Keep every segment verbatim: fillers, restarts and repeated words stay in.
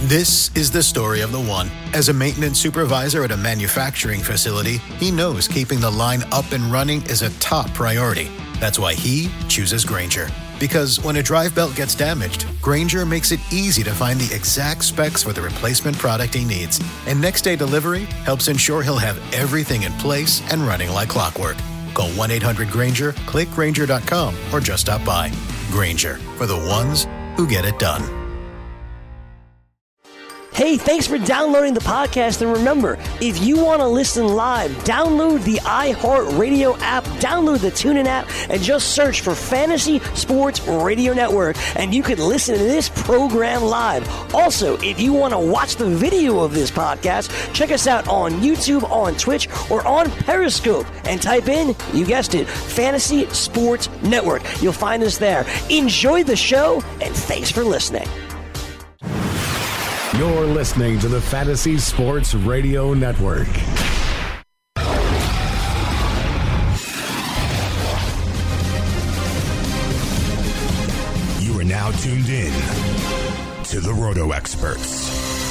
This is the story of the one. As a maintenance supervisor at a manufacturing facility, he knows keeping the line up and running is a top priority. That's why he chooses Grainger. Because when a drive belt gets damaged, Grainger makes it easy to find the exact specs for the replacement product he needs. And next day delivery helps ensure he'll have everything in place and running like clockwork. Call one eight hundred Grainger, click Grainger dot com, or just stop by. Grainger, for the ones who get it done. Hey, thanks for downloading the podcast. And remember, if you want to listen live, download the iHeartRadio app, download the TuneIn app, and just search for Fantasy Sports Radio Network, and you can listen to this program live. Also, if you want to watch the video of this podcast, check us out on YouTube, on Twitch, or on Periscope, and type in, you guessed it, Fantasy Sports Network. You'll find us there. Enjoy the show, and thanks for listening. You're listening to the Fantasy Sports Radio Network. You are now tuned in to the Roto Experts.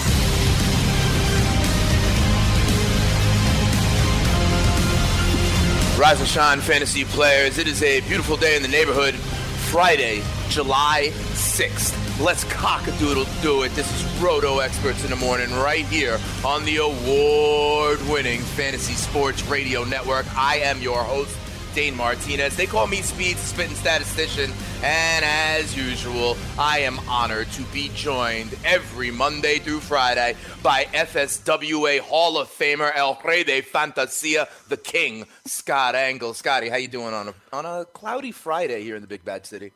Rise and shine, fantasy players. It is a beautiful day in the neighborhood. Friday, July sixth. Let's cock-a-doodle do it. This is Roto Experts in the Morning right here on the award-winning Fantasy Sports Radio Network. I am your host, Dane Martinez. They call me Speed, Spitting Statistician. And as usual, I am honored to be joined every Monday through Friday by F S W A Hall of Famer, El Rey de Fantasia, the King, Scott Engel. Scotty, how you doing on a, on a cloudy Friday here in the Big Bad City?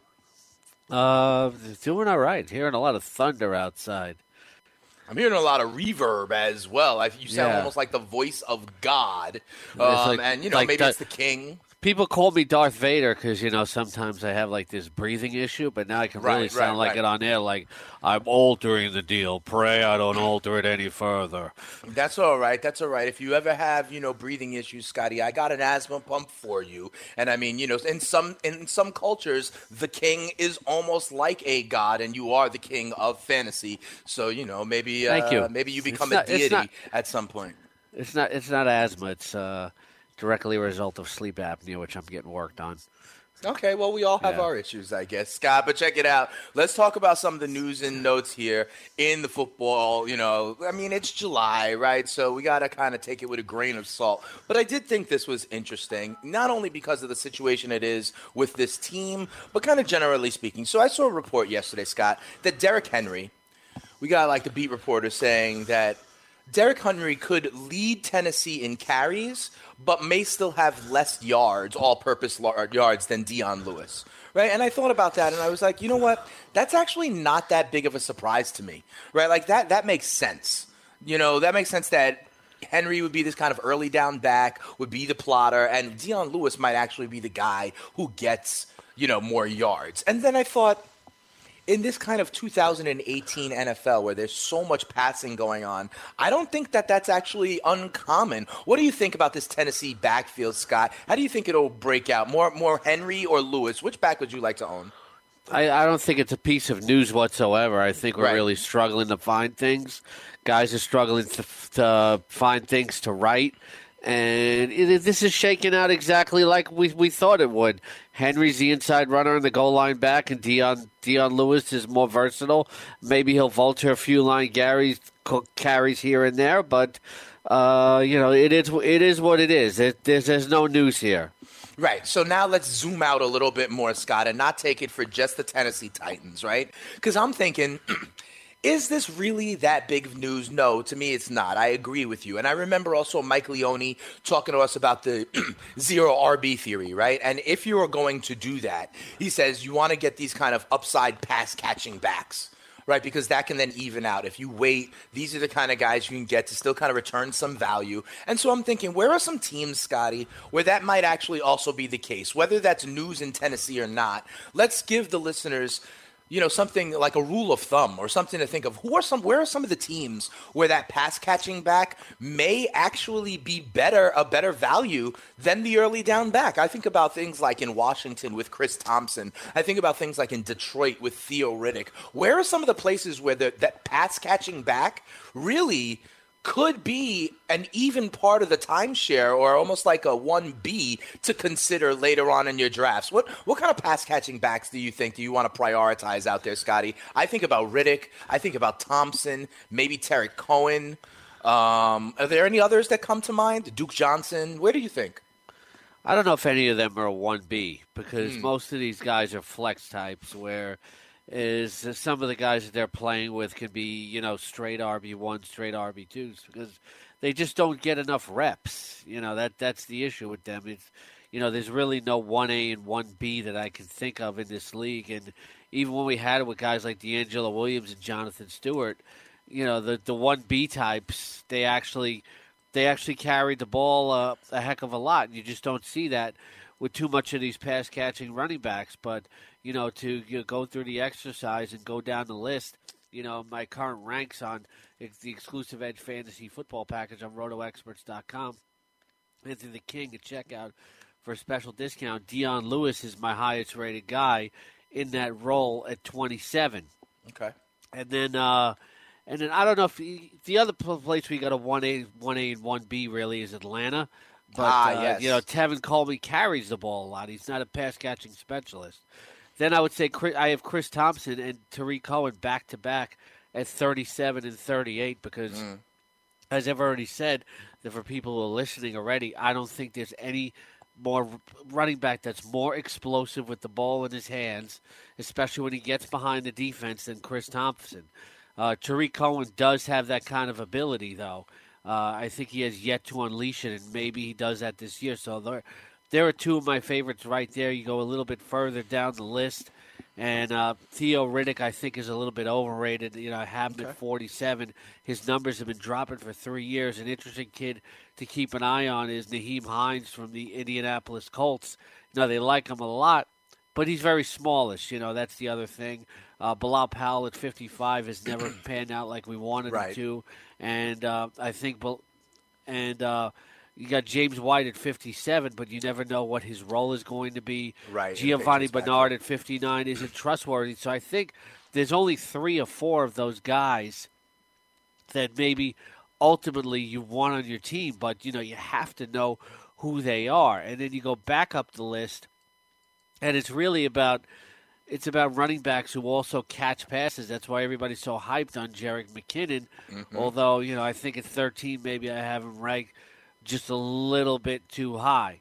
Uh, doing all right. Hearing a lot of thunder outside. I'm hearing a lot of reverb as well. I, you sound Yeah. almost like the voice of God. It's Um, like- and, you know, like maybe that- it's the king. People call me Darth Vader because, you know, sometimes I have, like, this breathing issue, but now I can really Right, sound right, like right. it on air, like, I'm altering the deal. Pray I don't alter it any further. That's all right. That's all right. If you ever have, you know, breathing issues, Scotty, I got an asthma pump for you. And I mean, you know, in some in some cultures, the king is almost like a god, and you are the king of fantasy. So, you know, maybe uh, Thank you. maybe you It's become not- a it's deity not- at some point. It's not It's not asthma. It's uh, directly a result of sleep apnea, which I'm getting worked on. Okay, well, we all have Yeah. our issues, I guess, Scott. But check it out. Let's talk about some of the news and notes here in the football. You know, I mean, it's July, right? So we got to kind of take it with a grain of salt. But I did think this was interesting, not only because of the situation it is with this team, but kind of generally speaking. So I saw a report yesterday, Scott, that Derrick Henry, we got like the beat reporter saying that Derrick Henry could lead Tennessee in carries, but may still have less yards, all-purpose yards, than Dion Lewis, right? And I thought about that, and I was like, you know what? That's actually not that big of a surprise to me, right? Like, that that makes sense. You know, that makes sense that Henry would be this kind of early down back, would be the plotter, and Dion Lewis might actually be the guy who gets, you know, more yards. And then I thought, in this kind of two thousand eighteen N F L where there's so much passing going on, I don't think that that's actually uncommon. What do you think about this Tennessee backfield, Scott? How do you think it'll break out? More more Henry or Lewis? Which back would you like to own? I, I don't think it's a piece of news whatsoever. I think we're Right. really struggling to find things. Guys are struggling to, to find things to write. And it, this is shaking out exactly like we we thought it would. Henry's the inside runner and the goal line back, and Dion Dion Lewis is more versatile. Maybe he'll vulture a few line carries, carries here and there, but uh, you know it is it is what it is. It, there's there's no news here. Right. So now let's zoom out a little bit more, Scott, and not take it for just the Tennessee Titans, right? Because I'm thinking, is this really that big of news? No, to me it's not. I agree with you. And I remember also Mike Leone talking to us about the zero R B theory, right? And if you are going to do that, he says you want to get these kind of upside pass catching backs. Right, because that can then even out. If you wait, these are the kind of guys you can get to still kind of return some value. And so I'm thinking, where are some teams, Scotty, where that might actually also be the case? Whether that's news in Tennessee or not, let's give the listeners you know, something like a rule of thumb or something to think of. Who are some? Where are some of the teams where that pass catching back may actually be better, a better value than the early down back? I think about things like in Washington with Chris Thompson. I think about things like in Detroit with Theo Riddick. Where are some of the places where the, that pass catching back really could be an even part of the timeshare, or almost like a one B to consider later on in your drafts? What what kind of pass catching backs do you think do you want to prioritize out there, Scotty? I think about Riddick. I think about Thompson, maybe Tarek Cohen. Um, are there any others that come to mind? Duke Johnson. Where do you think? I don't know if any of them are a one B because Mm. most of these guys are flex types where is some of the guys that they're playing with can be, you know, straight R B ones, straight R B twos because they just don't get enough reps. You know, that that's the issue with them. It's, you know, there's really no one A and one B that I can think of in this league. And even when we had it with guys like D'Angelo Williams and Jonathan Stewart, you know, the the one B types, they actually they actually carried the ball uh, a heck of a lot. And you just don't see that with too much of these pass catching running backs. But you know, to you know, go through the exercise and go down the list, you know, my current ranks on the exclusive Edge Fantasy Football Package on roto experts dot com. Anthony the King at checkout for a special discount. Dion Lewis is my highest rated guy in that role at twenty-seven. Okay. And then, uh, and then I don't know if the other place we got a one A, one A and one B really is Atlanta. But, ah, uh, yes. you know, Tevin Coleman carries the ball a lot. He's not a pass catching specialist. Then I would say Chris, I have Chris Thompson and Tariq Cohen back-to-back at thirty-seven and thirty-eight because, mm. as I've already said, that for people who are listening already, I don't think there's any more running back that's more explosive with the ball in his hands, especially when he gets behind the defense, than Chris Thompson. Uh, Tariq Cohen does have that kind of ability, though. Uh, I think he has yet to unleash it, and maybe he does that this year. So there There are two of my favorites right there. You go a little bit further down the list, and uh, Theo Riddick, I think, is a little bit overrated. You know, I have him Okay. at forty-seven. His numbers have been dropping for three years. An interesting kid to keep an eye on is Naheem Hines from the Indianapolis Colts. You know, they like him a lot, but he's very smallish. You know, that's the other thing. Uh, Bilal Powell at fifty-five has never panned out like we wanted Right. him to, and uh, I think, and. Uh, You got James White at fifty-seven, but you never know what his role is going to be. Right. Giovanni Bernard at fifty-nine isn't trustworthy. So I think there's only three or four of those guys that maybe ultimately you want on your team, but, you know, you have to know who they are. And then you go back up the list, and it's really about it's about running backs who also catch passes. That's why everybody's so hyped on Jerick McKinnon, Mm-hmm. although, you know, I think at thirteen maybe I have him ranked just a little bit too high.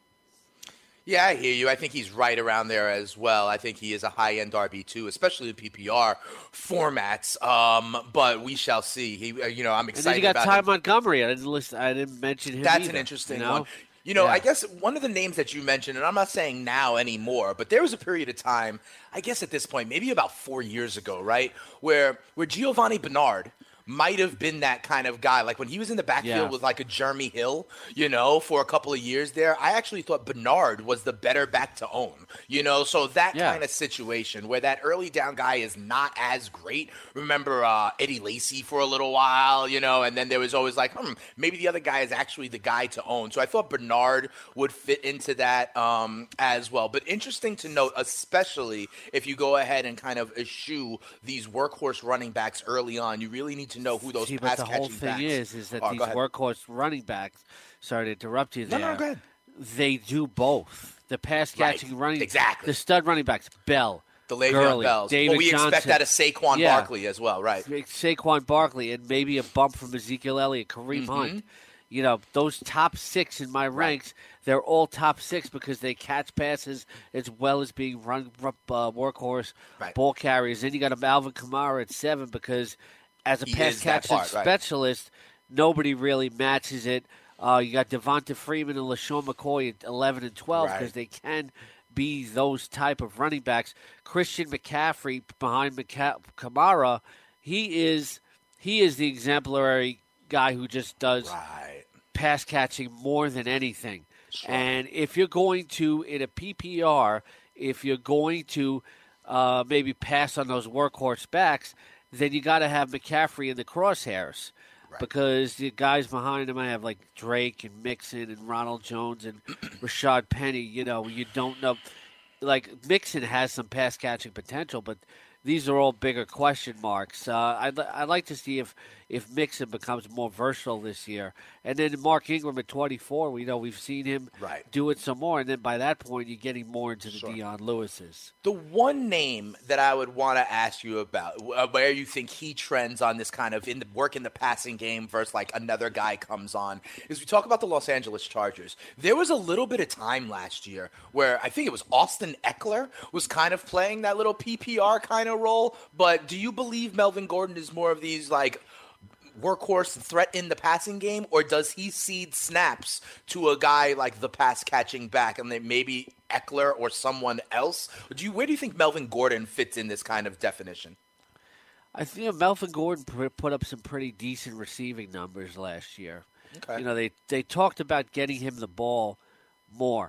Yeah, I hear you. I think he's right around there as well. I think he is a high-end R B two, especially in P P R formats. Um, but we shall see. He, uh, you know, I'm And then excited you got about Ty him. Montgomery. I didn't listen. I didn't mention him. That's either, an interesting you know? one. You know, Yeah. I guess one of the names that you mentioned, and I'm not saying now anymore, but there was a period of time, I guess at this point, maybe about four years ago, right, where where Giovanni Bernard might have been that kind of guy. Like when he was in the backfield Yeah. with like a Jeremy Hill, you know, for a couple of years there, I actually thought Bernard was the better back to own, you know, so that Yeah. kind of situation where that early down guy is not as great. Remember uh, Eddie Lacy for a little while, you know, and then there was always like, hmm, maybe the other guy is actually the guy to own. So I thought Bernard would fit into that um, as well. But interesting to note, especially if you go ahead and kind of eschew these workhorse running backs early on, you really need to know who those See, but pass the catching whole thing backs is, is that are. these Go ahead. workhorse running backs, sorry to interrupt you No, there, no, go ahead. they do both. The pass Right, catching running, exactly. the stud running backs, Bell, The Le'Veon Gurley, Bells. David Well, we Johnson. expect that of Saquon Yeah. Barkley as well, right? Saquon Barkley, and maybe a bump from Ezekiel Elliott, Kareem Mm-hmm. Hunt. You know, those top six in my ranks, they're all top six because they catch passes as well as being run uh, workhorse Right. ball carriers. Then you got a Malvin Kamara at seven because as a He pass is that catching part, right. specialist, nobody really matches it. Uh, you got Devonta Freeman and LaShawn McCoy at eleven and twelve Right. because they can be those type of running backs. Christian McCaffrey behind McCa- Kamara, he is he is the exemplary guy who just does Right. pass catching more than anything. Sure. And if you're going to, in a P P R, if you're going to uh, maybe pass on those workhorse backs, then you got to have McCaffrey in the crosshairs. Right. Because the guys behind him, I have like Drake and Mixon and Ronald Jones and Rashad Penny. You know, you don't know. Like, Mixon has some pass-catching potential, but these are all bigger question marks. Uh, I'd, I'd like to see if, if Mixon becomes more versatile this year. And then Mark Ingram at twenty-four, we know we've seen him right. do it some more. And then by that point, you're getting more into the sure. Deion Lewis's. The one name that I would want to ask you about, uh, where you think he trends on this kind of in the work in the passing game versus like another guy comes on, is we talk about the Los Angeles Chargers. There was a little bit of time last year where I think it was Austin Eckler was kind of playing that little P P R kind of role. But do you believe Melvin Gordon is more of these like workhorse threat in the passing game, or does he cede snaps to a guy like the pass catching back and then maybe Eckler or someone else? Do you, where do you think Melvin Gordon fits in this kind of definition? I think Melvin Gordon put up some pretty decent receiving numbers last year. Okay. You know, they, they talked about getting him the ball more,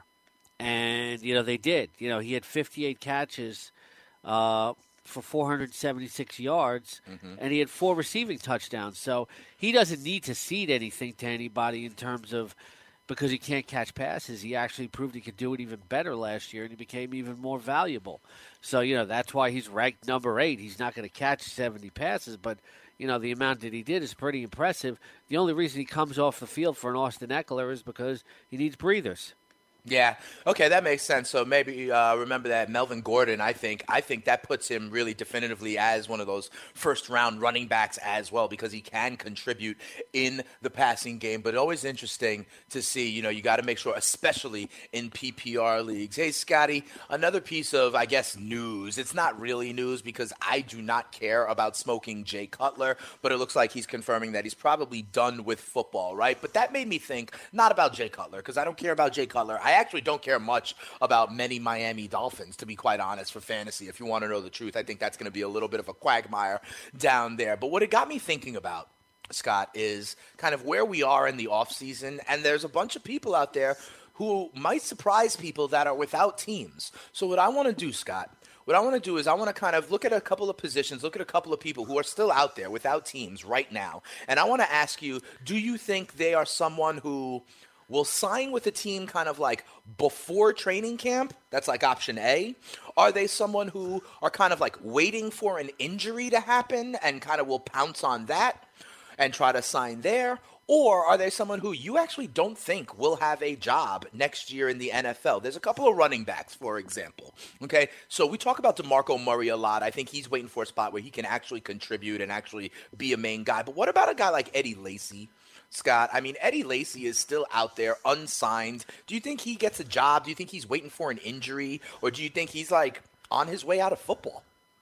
and, you know, they did. You know, he had fifty-eight catches uh, for four hundred seventy-six yards, mm-hmm. and he had four receiving touchdowns. So he doesn't need to cede anything to anybody in terms of because he can't catch passes. He actually proved he could do it even better last year, and he became even more valuable. So, you know, that's why he's ranked number eight. He's not going to catch seventy passes, but, you know, the amount that he did is pretty impressive. The only reason he comes off the field for an Austin Eckler is because he needs breathers. Yeah. Okay, that makes sense. So maybe uh, remember that Melvin Gordon, I think I think that puts him really definitively as one of those first-round running backs as well, because he can contribute in the passing game. But always interesting to see, you know, you got to make sure, especially in P P R leagues. Hey, Scotty, another piece of, I guess, news. It's not really news because I do not care about smoking Jay Cutler, but it looks like he's confirming that he's probably done with football, right? But that made me think, not about Jay Cutler, because I don't care about Jay Cutler. I actually don't care much about many Miami Dolphins, to be quite honest, for fantasy. If you want to know the truth, I think that's going to be a little bit of a quagmire down there. But what it got me thinking about, Scott, is kind of where we are in the offseason, and there's a bunch of people out there who might surprise people that are without teams. So what I want to do, Scott, what I want to do is I want to kind of look at a couple of positions, look at a couple of people who are still out there without teams right now, and I want to ask you, do you think they are someone who will sign with a team kind of like before training camp? That's like option A. Are they someone who are kind of like waiting for an injury to happen and kind of will pounce on that and try to sign there? Or are they someone who you actually don't think will have a job next year in the N F L? There's a couple of running backs, for example. Okay, so we talk about DeMarco Murray a lot. I think he's waiting for a spot where he can actually contribute and actually be a main guy. But what about a guy like Eddie Lacy, Scott? I mean, Eddie Lacy is still out there, unsigned. Do you think he gets a job? Do you think he's waiting for an injury? Or do you think he's, like, on his way out of football?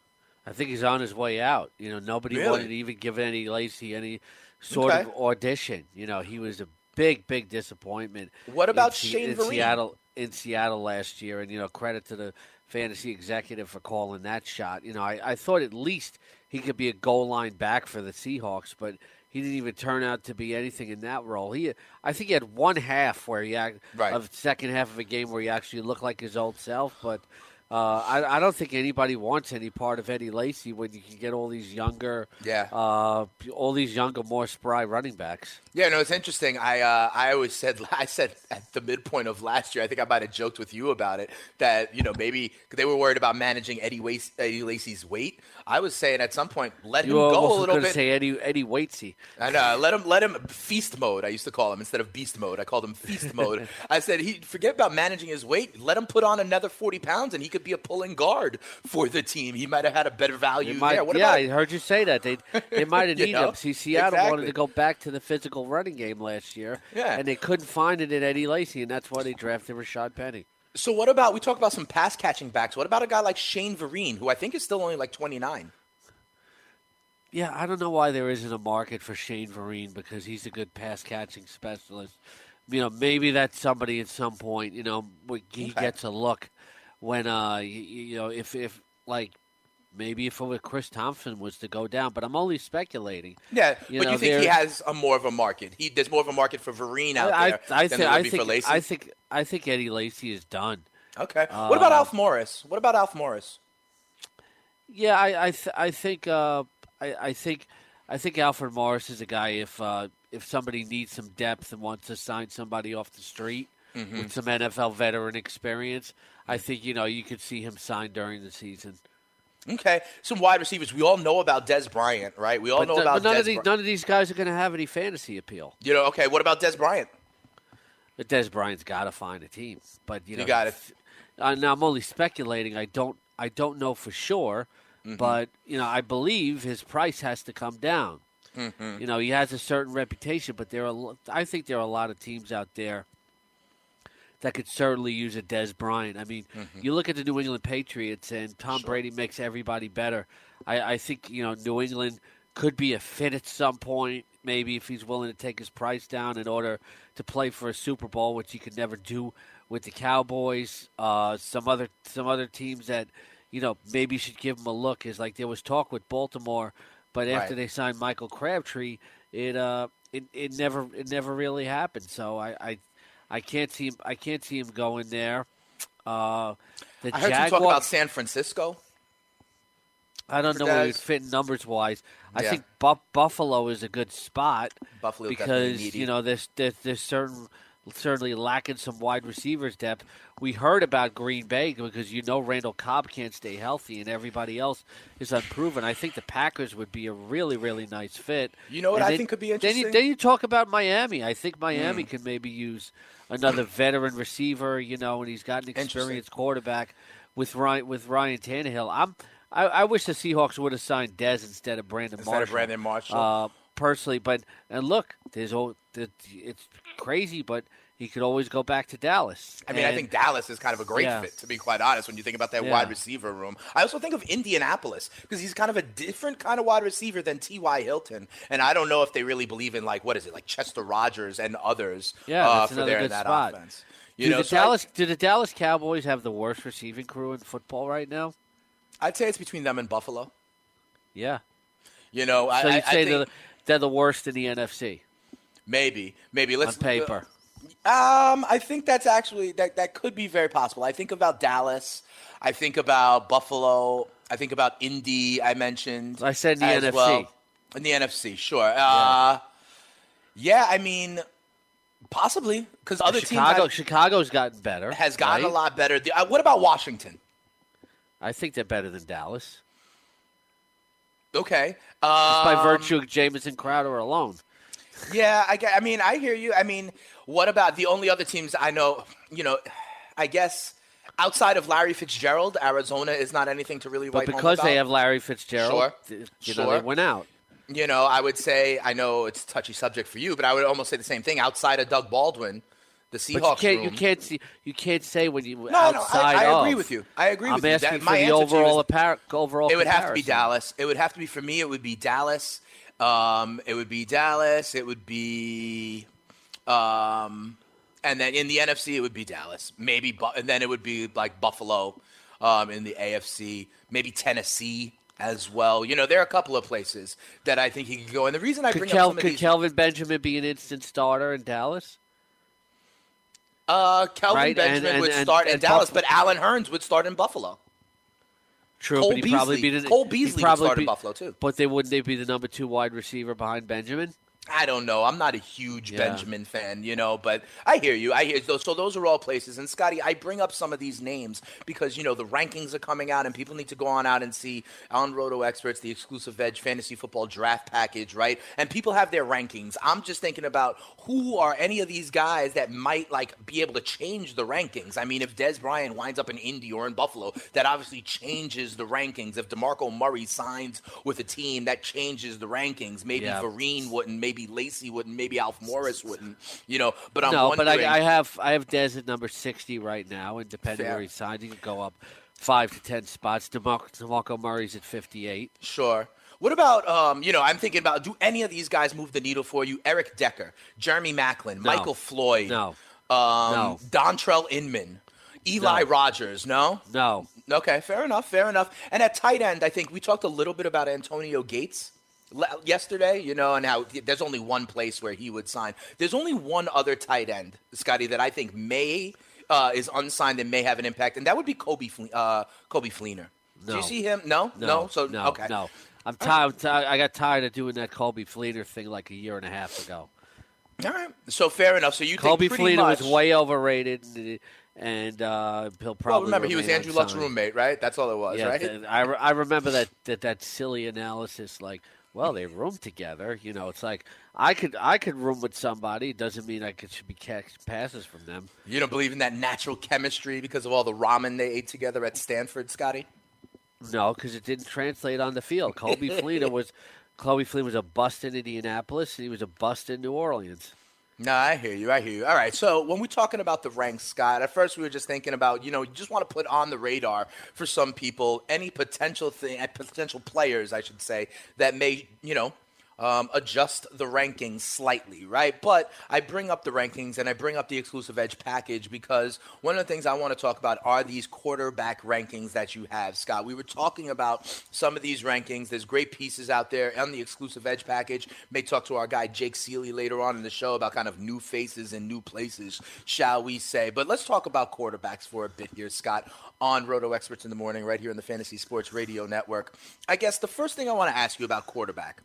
I think he's on his way out. You know, nobody really? wanted to even give Eddie Lacy any sort okay. of audition. You know, he was a big, big disappointment. What about in, Shane in Vereen? Seattle, in Seattle last year, and, you know, credit to the fantasy executive for calling that shot. You know, I, I thought at least he could be a goal line back for the Seahawks, but he didn't even turn out to be anything in that role. He, I think he had one half where he, act, right. of second half of a game where he actually looked like his old self. But uh, I, I don't think anybody wants any part of Eddie Lacy when you can get all these younger, yeah, uh, all these younger, more spry running backs. Yeah, no, it's interesting. I uh, I always said I said at the midpoint of last year, I think I might have joked with you about it, that, you know, maybe they were worried about managing Eddie, Wace, Eddie Lacy's weight. I was saying at some point, let him you go a little bit. bit. Say Eddie Eddie Waitsy. I know. Let him let him feast mode. I used to call him instead of beast mode. I called him feast mode. I said he forget about managing his weight. Let him put on another forty pounds, and he could be a pulling guard for the team. He might have had a better value might, there. What yeah, about, I heard you say that. They they might have needed know? him. See, Seattle Exactly. wanted to go back to the physical running game last year, yeah. and they couldn't find it in Eddie Lacy, and that's why they drafted Rashad Penny. So what about, we talk about some pass catching backs. What about a guy like Shane Vereen, who I think is still only like twenty-nine? Yeah, I don't know why there isn't a market for Shane Vereen, because he's a good pass-catching specialist. You know, maybe that's somebody at some point, you know, he okay. gets a look when, uh, you, you know, if, if like, maybe if Chris Thompson was to go down. But I'm only speculating. Yeah, you but know, you think he has a more of a market. He There's more of a market for Vereen out I, there I, I than th- there would I be think, for Lacy? I think, I think Eddie Lacy is done. Okay. Uh, what about Alf Morris? What about Alf Morris? Yeah, I I, th- I think uh, I, I think I think Alfred Morris is a guy. If uh, if somebody needs some depth and wants to sign somebody off the street mm-hmm. with some N F L veteran experience, I think you know you could see him sign during the season. Okay, some wide receivers. We all know about Dez Bryant, right? We all but know th- about but none Dez of these Bry- none of these guys are going to have any fantasy appeal. You know, okay. What about Dez Bryant? But Dez Bryant's got to find a team. But you know, you got it. Uh, now I'm only speculating. I don't I don't know for sure. Mm-hmm. But, you know, I believe his price has to come down. Mm-hmm. You know, he has a certain reputation, but there are, I think there are a lot of teams out there that could certainly use a Dez Bryant. I mean, mm-hmm. you look at the New England Patriots, and Tom sure. Brady makes everybody better. I, I think, you know, New England could be a fit at some point, maybe if he's willing to take his price down in order to play for a Super Bowl, which he could never do with the Cowboys. Uh, some other some other teams that – you know, maybe you should give him a look. Is like there was talk with Baltimore, but after right. they signed Michael Crabtree, it uh, it, it never it never really happened. So I, I, I can't see him. I can't see him going there. Uh, the I heard Jaguar, you talk about San Francisco. I don't know where it would fit numbers wise. I yeah. think Bu- Buffalo is a good spot. Buffalo because you know there's there's, there's certain. Certainly lacking some wide receivers depth. We heard about Green Bay because you know Randall Cobb can't stay healthy and everybody else is unproven. I think the Packers would be a really, really nice fit. You know what and I then, think could be interesting? Then you, then you talk about Miami. I think Miami mm. could maybe use another veteran receiver, you know, and he's got an experienced quarterback with Ryan, with Ryan Tannehill. I'm, I, I wish the Seahawks would have signed Dez instead of Brandon instead Marshall. Instead of Brandon Marshall. Uh, personally, but and look, there's it's crazy, but he could always go back to Dallas. I mean, and, I think Dallas is kind of a great yeah. fit, to be quite honest, when you think about that yeah. wide receiver room. I also think of Indianapolis because he's kind of a different kind of wide receiver than T Y. Hilton. And I don't know if they really believe in, like, what is it, like Chester Rogers and others yeah, uh, that's for their in that spot. offense. You do, know, the so Dallas, I, do the Dallas Cowboys have the worst receiving crew in football right now? I'd say it's between them and Buffalo. Yeah. You know, so I, you'd I, say I think they're, they're the worst in the N F C? Maybe. Maybe. Let's on paper. Uh, Um, I think that's actually that, that could be very possible. I think about Dallas. I think about Buffalo. I think about Indy. I mentioned. I said in the as N F C. Well. In the N F C, sure. Uh, yeah. yeah, I mean, possibly because other Chicago, teams. Chicago's gotten better. Has gotten right? a lot better. Uh, what about Washington? I think they're better than Dallas. Okay. Um, Just by virtue of Jamison Crowder alone. Yeah, I, I mean, I hear you. I mean, what about the only other teams I know, you know, I guess outside of Larry Fitzgerald, Arizona is not anything to really write But home because about. they have Larry Fitzgerald, sure. you sure. know, they went out. You know, I would say, I know it's a touchy subject for you, but I would almost say the same thing. Outside of Doug Baldwin, the Seahawks but you can't, room. You can't, see, you can't say when you no, outside no, I, I of. agree with you. I agree I'm with you. asking that, for my the answer overall, is, appar- overall It would comparison. have to be Dallas. It would have to be, for me, it would be Dallas. Um, it would be Dallas. It would be, um, and then in the N F C, it would be Dallas. Maybe, and then it would be like Buffalo um, in the A F C. Maybe Tennessee as well. You know, there are a couple of places that I think he could go. And the reason I could bring Kel- up some of could these, Kelvin Benjamin be an instant starter in Dallas? Uh, Kelvin right? Benjamin and, and, would and, start and in Dallas, Buffalo. but Alan Hearns would start in Buffalo. True, Cole but he Beasley. probably be the, Cole Beasley would start be, in Buffalo too. But they wouldn't they be the number two wide receiver behind Benjamin? I don't know. I'm not a huge yeah. Benjamin fan, you know, but I hear you. I hear those. So those are all places. And Scotty, I bring up some of these names because, you know, the rankings are coming out and people need to go on out and see on Roto Experts, the exclusive Edge fantasy football draft package, right? And people have their rankings. I'm just thinking about who are any of these guys that might like be able to change the rankings. I mean, if Dez Bryant winds up in Indy or in Buffalo, that obviously changes the rankings. If DeMarco Murray signs with a team, that changes the rankings. Maybe yeah. Vereen wouldn't, maybe Maybe Lacey wouldn't, maybe Alf Morris wouldn't, you know. But I'm no, wondering. but I, I have I have Dez at number sixty right now, and depending Fair. where he signs, he could go up five to ten spots. DeMar- DeMarco Murray's at fifty-eight. Sure. What about, um, you know, I'm thinking about, do any of these guys move the needle for you? Eric Decker, Jeremy Maclin, no. Michael Floyd, no, um, no. Dontrell Inman, Eli no. Rogers, no? No. Okay, fair enough, fair enough. And at tight end, I think we talked a little bit about Antonio Gates yesterday, you know, and how there's only one place where he would sign. There's only one other tight end, Scotty, that I think may uh, is unsigned and may have an impact, and that would be Kobe Fle- uh, Kobe Fleener. No. Do you see him? No? No. No? So, no, okay. No. I'm tired. I got tired of doing that Colby Fleener thing like a year and a half ago. All right. So, fair enough. So, you Colby think pretty Fleener much... was way overrated, and, and uh, he'll probably Well, remember, he was remain Andrew Luck's unsigned. roommate, right? That's all it was, yeah, right? th- I, re- I remember that, that, that silly analysis, like, well, they roomed together. You know, it's like I could I could room with somebody. It doesn't mean I could should be catch passes from them. You don't believe in that natural chemistry because of all the ramen they ate together at Stanford, Scotty? No, because it didn't translate on the field. Colby Fleener was Colby Fleener was a bust in Indianapolis, and he was a bust in New Orleans. No, I hear you. I hear you. All right. So when we're talking about the ranks, Scott, at first we were just thinking about, you know, you just want to put on the radar for some people any potential thing, potential players, I should say, that may, you know, um, adjust the rankings slightly, right? But I bring up the rankings and I bring up the exclusive edge package because one of the things I want to talk about are these quarterback rankings that you have, Scott. We were talking about some of these rankings. There's great pieces out there on the exclusive edge package. May talk to our guy Jake Seeley later on in the show about kind of new faces and new places, shall we say. But let's talk about quarterbacks for a bit here, Scott, on Roto Experts in the Morning right here on the Fantasy Sports Radio Network. I guess the first thing I want to ask you about quarterback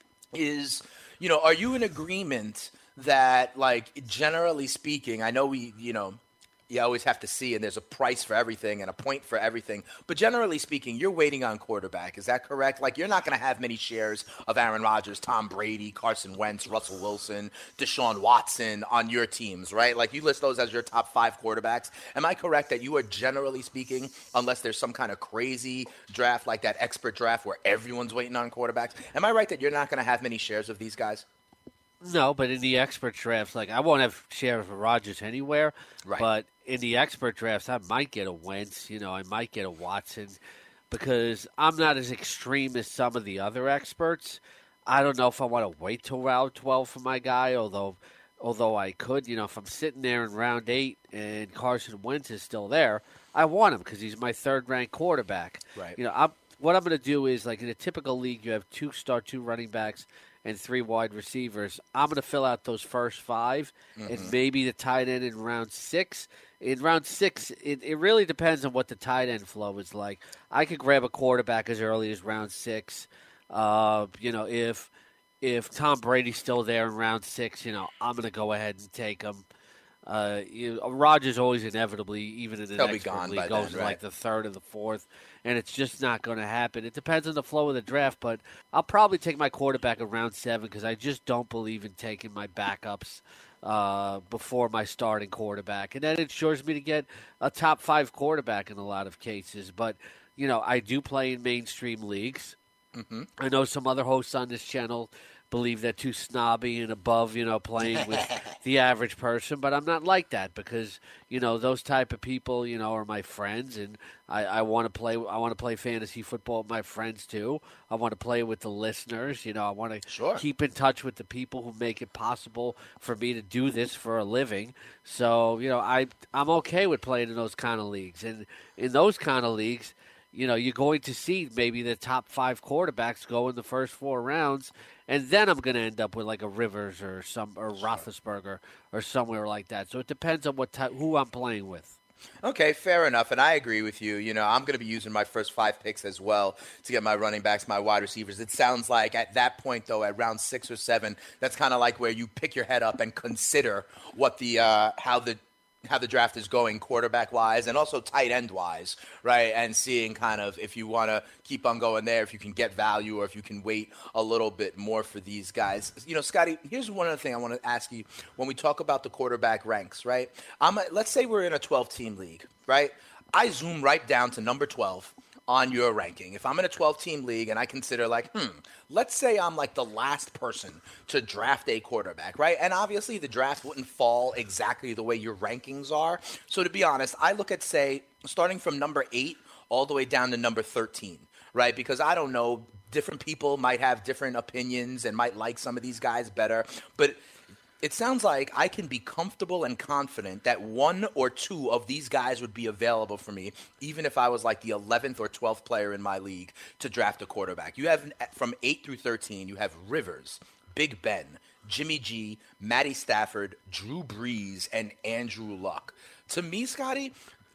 is, you know, are you in agreement that, like, generally speaking, I know we, you know, you always have to see, and there's a price for everything and a point for everything, but generally speaking, you're waiting on quarterback. Is that correct? Like, you're not going to have many shares of Aaron Rodgers, Tom Brady, Carson Wentz, Russell Wilson, Deshaun Watson on your teams, right? Like, you list those as your top five quarterbacks. Am I correct that you are generally speaking, unless there's some kind of crazy draft like that expert draft where everyone's waiting on quarterbacks, am I right that you're not going to have many shares of these guys? No, but in the expert drafts, like, I won't have shares of Rodgers anywhere, Right. But in the expert drafts, I might get a Wentz, you know, I might get a Watson, because I'm not as extreme as some of the other experts. I don't know if I want to wait till round twelve for my guy, although although I could. You know, if I'm sitting there in round eight and Carson Wentz is still there, I want him because he's my third-ranked quarterback. Right. You know, I'm, what I'm going to do is, like, in a typical league, you have two start two running backs and three wide receivers. I'm going to fill out those first five, mm-hmm. and maybe the tight end in round six. In round six, it, it really depends on what the tight end flow is like. I could grab a quarterback as early as round six. Uh, you know, if if Tom Brady's still there in round six, you know, I'm going to go ahead and take him. Uh, you know, Rodgers always inevitably, even in the He'll next be gone league, by goes then, in like right? the third or the fourth, and it's just not going to happen. It depends on the flow of the draft, but I'll probably take my quarterback in round seven because I just don't believe in taking my backups uh, before my starting quarterback, and that ensures me to get a top five quarterback in a lot of cases. But you know, I do play in mainstream leagues. Mm-hmm. I know some other hosts on this channel believe they're too snobby and above, you know, playing with the average person. But I'm not like that because, you know, those type of people, you know, are my friends, and I, I want to play. I want to play fantasy football with my friends too. I want to play with the listeners. You know, I want to Sure. keep in touch with the people who make it possible for me to do this for a living. So, you know, I I'm okay with playing in those kind of leagues, and in those kind of leagues, you know, you're going to see maybe the top five quarterbacks go in the first four rounds, and then I'm going to end up with like a Rivers or some or Roethlisberger or somewhere like that. So it depends on what ty- who I'm playing with. Okay, fair enough, and I agree with you. You know, I'm going to be using my first five picks as well to get my running backs, my wide receivers. It sounds like at that point, though, at round six or seven, that's kind of like where you pick your head up and consider what the uh, how the how the draft is going quarterback-wise and also tight end-wise, right? And seeing kind of if you want to keep on going there, if you can get value or if you can wait a little bit more for these guys. You know, Scotty, here's one other thing I want to ask you when we talk about the quarterback ranks, right? I'm a, let's say we're in a twelve-team league, right? I zoom right down to number twelve on your ranking. If I'm in a twelve-team league and I consider like, hmm, let's say I'm like the last person to draft a quarterback, right? And obviously the draft wouldn't fall exactly the way your rankings are. So to be honest, I look at, say, starting from number eight all the way down to number thirteen, right? Because I don't know, different people might have different opinions and might like some of these guys better. But it sounds like I can be comfortable and confident that one or two of these guys would be available for me, even if I was like the eleventh or twelfth player in my league to draft a quarterback. You have from eight through thirteen, you have Rivers, Big Ben, Jimmy G, Matty Stafford, Drew Brees, and Andrew Luck. To me, Scotty,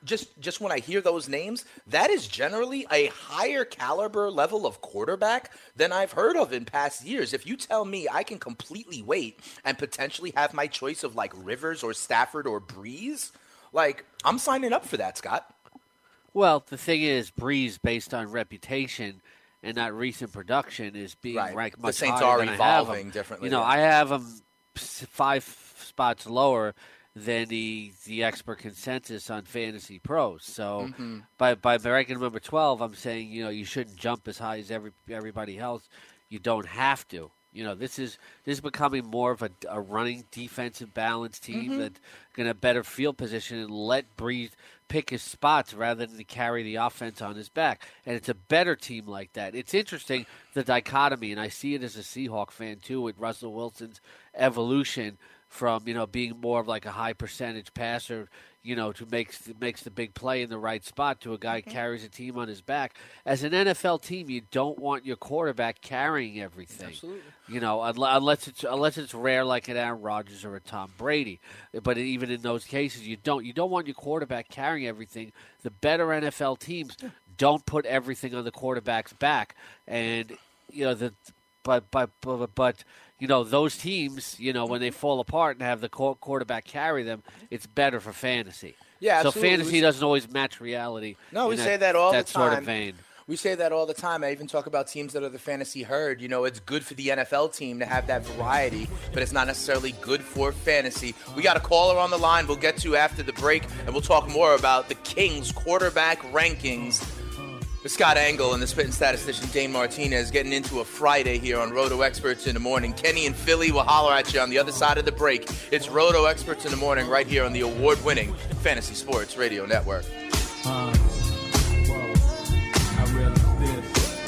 just just when I hear those names, that is generally a higher caliber level of quarterback than I've heard of in past years. If you tell me I can completely wait and potentially have my choice of like Rivers or Stafford or Breeze, like I'm signing up for that, Scott. Well, the thing is, Breeze, based on reputation and not recent production, is being right. ranked the much Saints higher are than evolving I have him. differently. You know, yeah. I have them five spots lower than the the expert consensus on Fantasy Pros. So mm-hmm. by by ranking number twelve, I'm saying, you know, you shouldn't jump as high as every everybody else. You don't have to. You know, this is this is becoming more of a, a running defensive balanced team mm-hmm. that's going to better field position and let Breeze pick his spots rather than to carry the offense on his back. And it's a better team like that. It's interesting, the dichotomy, and I see it as a Seahawk fan too, with Russell Wilson's evolution from, you know, being more of like a high percentage passer, you know, to makes makes the big play in the right spot, to a guy who carries a team on his back. As an N F L team, you don't want your quarterback carrying everything. Absolutely. You know, unless it's unless it's rare like an Aaron Rodgers or a Tom Brady. But even in those cases, you don't you don't want your quarterback carrying everything. The better N F L teams don't put everything on the quarterback's back. And, you know, the but but but, but you know, those teams, you know, when they fall apart and have the quarterback carry them, it's better for fantasy. Yeah, so absolutely. fantasy doesn't always match reality. No, we that, say that all that the time. Sort of vein. We say that all the time. I even talk about teams that are the fantasy herd. You know, it's good for the N F L team to have that variety, but it's not necessarily good for fantasy. We got a caller on the line we'll get to after the break, and we'll talk more about the Kings quarterback rankings. With Scott Engel and the spitting statistician Dane Martinez getting into a Friday here on Roto Experts in the Morning. Kenny and Philly will holler at you on the other side of the break. It's Roto Experts in the Morning right here on the award-winning Fantasy Sports Radio Network. Uh, whoa, I read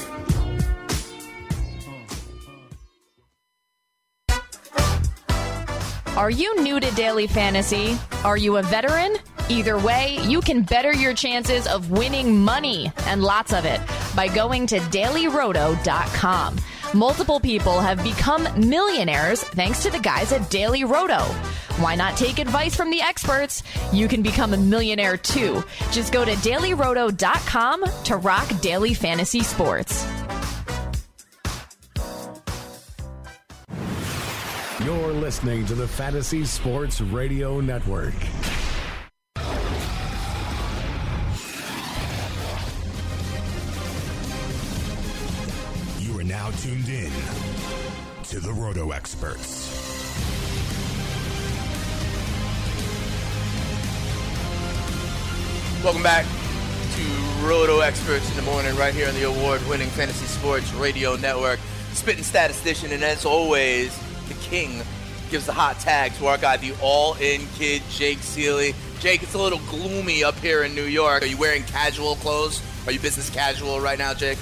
this. Are you new to daily fantasy? Are you a veteran? Either way, you can better your chances of winning money, and lots of it, by going to daily roto dot com. Multiple people have become millionaires thanks to the guys at Daily Roto. Why not take advice from the experts? You can become a millionaire too. Just go to daily roto dot com to rock daily fantasy sports. You're listening to the Fantasy Sports Radio Network. Now tuned in to the Roto Experts. Welcome back to Roto Experts in the Morning right here on the award-winning Fantasy Sports Radio Network. Spitting statistician, and as always, the king gives the hot tag to our guy, the all-in kid, Jake Seeley. Jake, it's a little gloomy up here in New York. Are you wearing casual clothes? Are you business casual right now, Jake?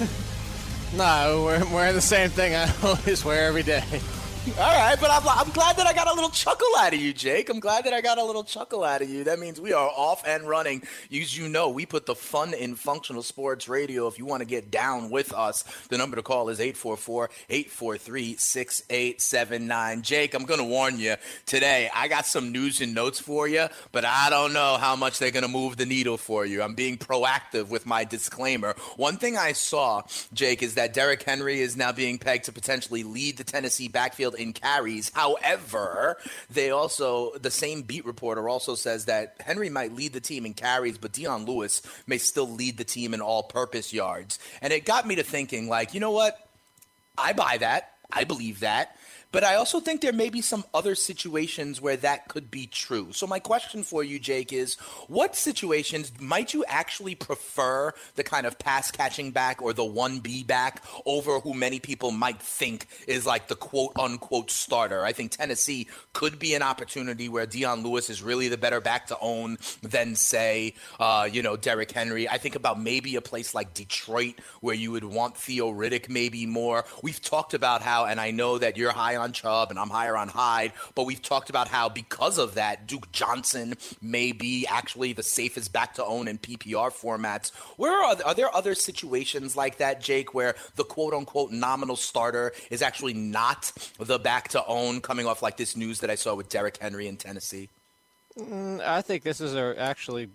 No, we're wearing the same thing I always wear every day. All right, but I'm, I'm glad that I got a little chuckle out of you, Jake. I'm glad that I got a little chuckle out of you. That means we are off and running. As you know, we put the fun in functional sports radio. If you want to get down with us, the number to call is eight four four, eight four three, six eight seven nine. Jake, I'm going to warn you today. I got some news and notes for you, but I don't know how much they're going to move the needle for you. I'm being proactive with my disclaimer. One thing I saw, Jake, is that Derrick Henry is now being pegged to potentially lead the Tennessee backfield in carries. However, they also, the same beat reporter also says that Henry might lead the team in carries, but Dion Lewis may still lead the team in all-purpose yards. And it got me to thinking, like, you know what? I buy that. I believe that. But I also think there may be some other situations where that could be true. So my question for you, Jake, is what situations might you actually prefer the kind of pass-catching back or the one B back over who many people might think is like the quote-unquote starter? I think Tennessee could be an opportunity where Dion Lewis is really the better back to own than, say, uh, you know, Derrick Henry. I think about maybe a place like Detroit where you would want Theo Riddick maybe more. We've talked about how, and I know that you're high on on Chubb and I'm higher on Hyde, but we've talked about how because of that, Duke Johnson may be actually the safest back to own in P P R formats. Where are, are there other situations like that, Jake, where the quote-unquote nominal starter is actually not the back to own, coming off like this news that I saw with Derrick Henry in Tennessee? Mm, I think this is a, actually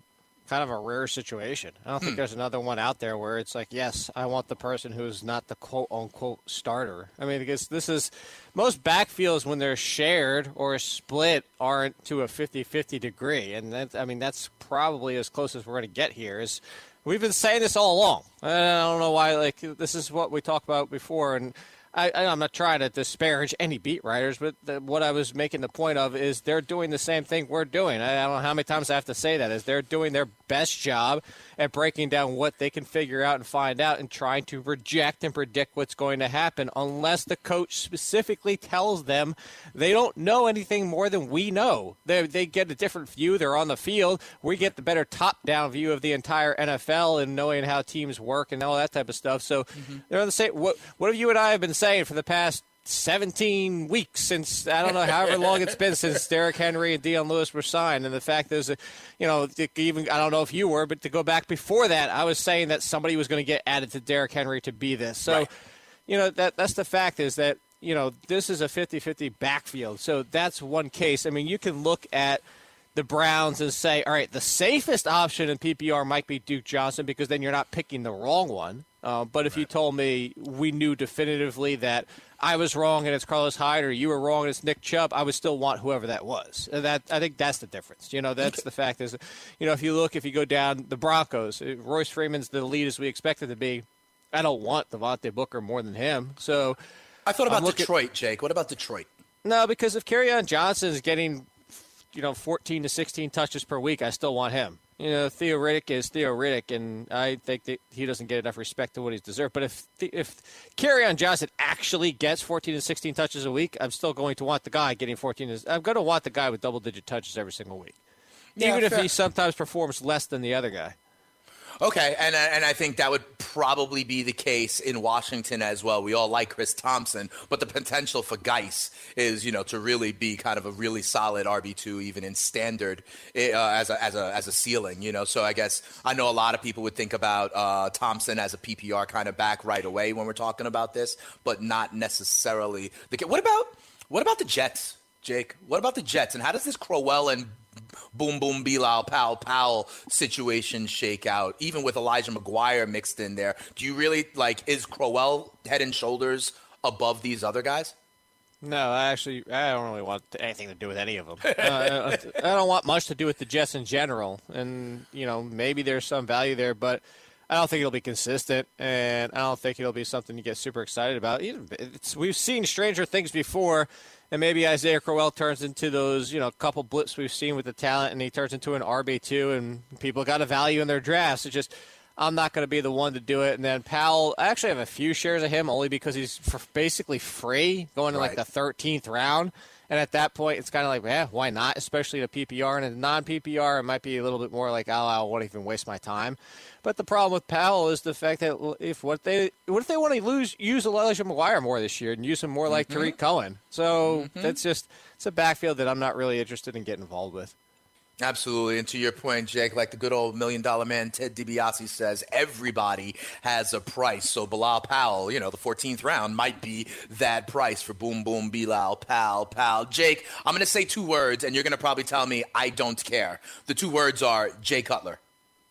kind of a rare situation. I don't think there's another one out there where it's like, yes, I want the person who's not the quote-unquote starter. I mean, because this is – most backfields when they're shared or split aren't to a fifty-fifty degree. And, that, I mean, that's probably as close as we're going to get here is we've been saying this all along. I don't know why, like, this is what we talked about before, and – I, I'm not trying to disparage any beat writers, but the, what I was making the point of is they're doing the same thing we're doing. I, I don't know how many times I have to say that, is they're doing their best job at breaking down what they can figure out and find out and trying to reject and predict what's going to happen unless the coach specifically tells them they don't know anything more than we know. They, they get a different view. They're on the field. We get the better top-down view of the entire N F L and knowing how teams work and all that type of stuff. So mm-hmm. they're on the same. What, what have you and I have been saying for the past seventeen weeks since, I don't know, however long it's been since Derrick Henry and Dion Lewis were signed. And the fact is, you know, even I don't know if you were, but to go back before that, I was saying that somebody was going to get added to Derrick Henry to be this. So, right. you know, that that's the fact is that, you know, this is a fifty-fifty backfield. So that's one case. I mean, you can look at the Browns and say, all right, the safest option in P P R might be Duke Johnson because then you're not picking the wrong one. Uh, but if right. you told me we knew definitively that I was wrong and it's Carlos Hyde or you were wrong and it's Nick Chubb, I would still want whoever that was. And that I think that's the difference. You know, that's the fact is, you know, if you look, if you go down the Broncos, Royce Freeman's the lead as we expected to be. I don't want Devontae Booker more than him. So I thought about Detroit, Jake. What about Detroit? No, because if Kerryon Johnson is getting, you know, fourteen to sixteen touches per week, I still want him. You know, Theo Riddick is Theo Riddick, and I think that he doesn't get enough respect to what he's deserved. But if if Kerryon Johnson actually gets fourteen to sixteen touches a week, I'm still going to want the guy getting fourteen. I'm going to want the guy with double-digit touches every single week, yeah, even fair. if he sometimes performs less than the other guy. Okay, and and I think that would probably be the case in Washington as well. We all like Chris Thompson, but the potential for Geis is, you know, to really be kind of a really solid R B two, even in standard uh, as a as a as a ceiling, you know. So I guess I know a lot of people would think about uh, Thompson as a P P R kind of back right away when we're talking about this, but not necessarily the case. What about what about the Jets, Jake? What about the Jets, and how does this Crowell and Boom Boom Bilal Powell Powell situation shake out, even with Elijah McGuire mixed in there? Do you really like, is Crowell head and shoulders above these other guys? No, I actually I don't really want anything to do with any of them. uh, I don't want much to do with the Jets in general, and you know, maybe there's some value there, but I don't think it'll be consistent, and I don't think it'll be something you get super excited about. It's, we've seen stranger things before. And maybe Isaiah Crowell turns into those, you know, couple blips we've seen with the talent, and he turns into an R B two, and people got a value in their drafts. It's just, I'm not going to be the one to do it. And then Powell, I actually have a few shares of him only because he's basically free going to right. like the thirteenth round. And at that point, it's kind of like, yeah, why not? Especially in a P P R. And in a non-P P R, it might be a little bit more like, oh, I won't even waste my time. But the problem with Powell is the fact that if what they what if they want to lose use Elijah McGuire more this year and use him more like mm-hmm. Tariq Cohen? So mm-hmm. that's just it's a backfield that I'm not really interested in getting involved with. Absolutely. And to your point, Jake, like the good old million dollar man Ted DiBiase says, everybody has a price. So Bilal Powell, you know, the fourteenth round might be that price for Boom Boom Bilal Powell Powell. Jake, I'm going to say two words, and you're going to probably tell me I don't care. The two words are Jay Cutler.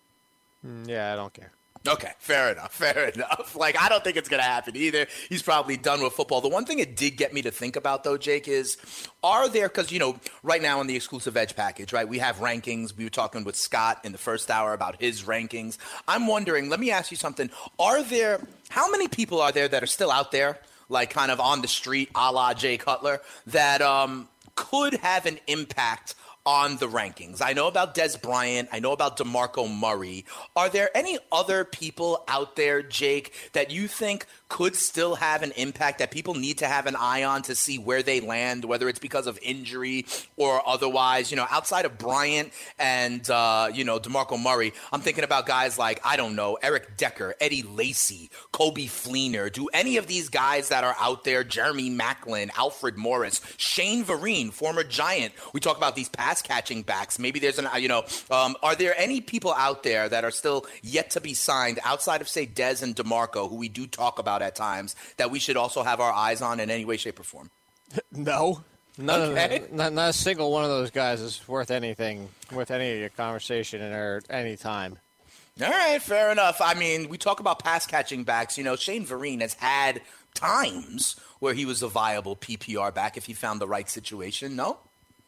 Mm, yeah, I don't care. Okay, fair enough, fair enough. Like, I don't think it's going to happen either. He's probably done with football. The one thing it did get me to think about, though, Jake, is are there – because, you know, right now in the exclusive Edge package, right, we have rankings. We were talking with Scott in the first hour about his rankings. I'm wondering, let me ask you something. Are there – how many people are there that are still out there, like kind of on the street, a la Jay Cutler, that um, could have an impact on the rankings? I know about Des Bryant. I know about DeMarco Murray. Are there any other people out there, Jake, that you think could still have an impact that people need to have an eye on to see where they land, whether it's because of injury or otherwise? You know, outside of Bryant and, uh, you know, DeMarco Murray, I'm thinking about guys like, I don't know, Eric Decker, Eddie Lacy, Kobe Fleener. Do any of these guys that are out there, Jeremy Maclin, Alfred Morris, Shane Vereen, former Giant, we talk about these pass catching backs. Maybe there's an, you know, um, are there any people out there that are still yet to be signed outside of, say, Dez and DeMarco, who we do talk about at times, that we should also have our eyes on in any way, shape, or form? No. None Okay. of the, not, not a single one of those guys is worth anything, worth any of your conversation or any time. All right, fair enough. I mean, we talk about pass catching backs. You know, Shane Vereen has had times where he was a viable P P R back if he found the right situation. No?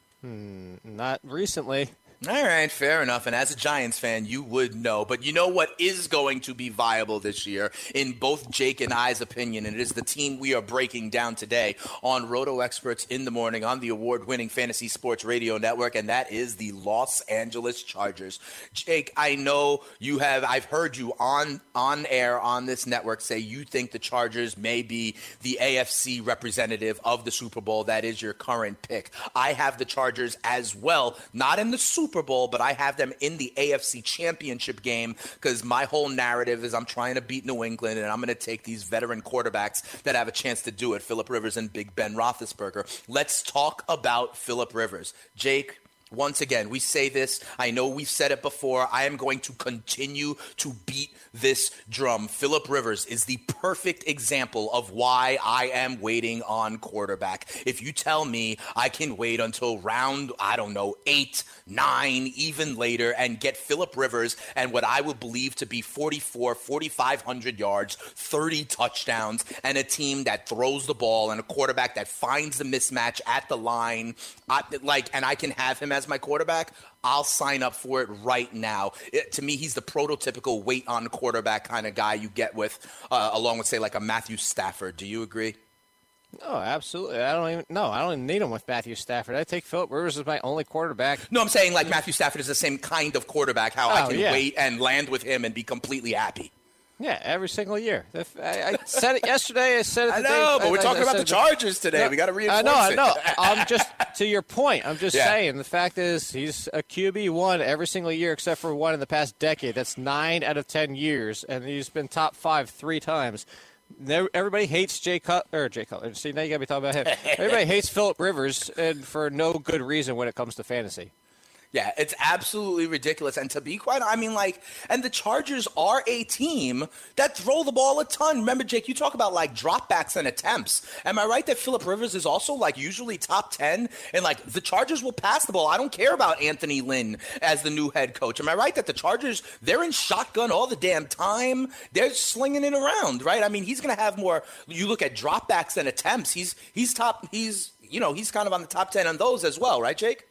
Hmm, not recently. All right, fair enough. And as a Giants fan, you would know. But you know what is going to be viable this year, in both Jake and I's opinion, and it is the team we are breaking down today on Roto Experts in the Morning on the award-winning Fantasy Sports Radio Network, and that is the Los Angeles Chargers. Jake, I know you have, I've heard you on, on air on this network say you think the Chargers may be the A F C representative of the Super Bowl. That is your current pick. I have the Chargers as well, not in the Super Super Bowl, but I have them in the A F C Championship game because my whole narrative is I'm trying to beat New England, and I'm going to take these veteran quarterbacks that have a chance to do it, Phillip Rivers and Big Ben Roethlisberger. Let's talk about Phillip Rivers. Jake, once again, we say this. I know we've said it before. I am going to continue to beat this drum. Phillip Rivers is the perfect example of why I am waiting on quarterback. If you tell me I can wait until round, I don't know, eight, nine, even later, and get Phillip Rivers and what I would believe to be forty-four, forty-five hundred yards, thirty touchdowns, and a team that throws the ball and a quarterback that finds the mismatch at the line, I, like, and I can have him as my quarterback, I'll sign up for it right now. It, to me, he's the prototypical wait on quarterback kind of guy you get with, uh, along with, say, like a Matthew Stafford. Do you agree? Oh, absolutely. I don't even no, I don't even need him with Matthew Stafford. I take Phillip Rivers as my only quarterback. No, I'm saying like Matthew Stafford is the same kind of quarterback, how Oh, I can yeah. wait and land with him and be completely happy. Yeah, every single year. If, I, I said it yesterday. I said it I today. know, but I- we're I- talking I about the said it- Chargers today. No, We got to reinforce I know, I it. know. I'm just, to your point, I'm just Yeah. saying, the fact is he's a Q B one every single year except for one in the past decade. That's nine out of ten years, and he's been top five three times. Never, everybody hates Jay Cutler. Or Jay Cutler. See, now you got to be talking about him. Everybody hates Phillip Rivers, and for no good reason when it comes to fantasy. Yeah, it's absolutely ridiculous. And to be quite, I mean, like, and the Chargers are a team that throw the ball a ton. Remember, Jake, you talk about, like, dropbacks and attempts. Am I right that Phillip Rivers is also, like, usually top ten? And, like, the Chargers will pass the ball. I don't care about Anthony Lynn as the new head coach. Am I right that the Chargers, they're in shotgun all the damn time? They're slinging it around, right? I mean, he's going to have more, you look at dropbacks and attempts, he's, he's top, he's, you know, he's kind of on the top ten on those as well, right, Jake?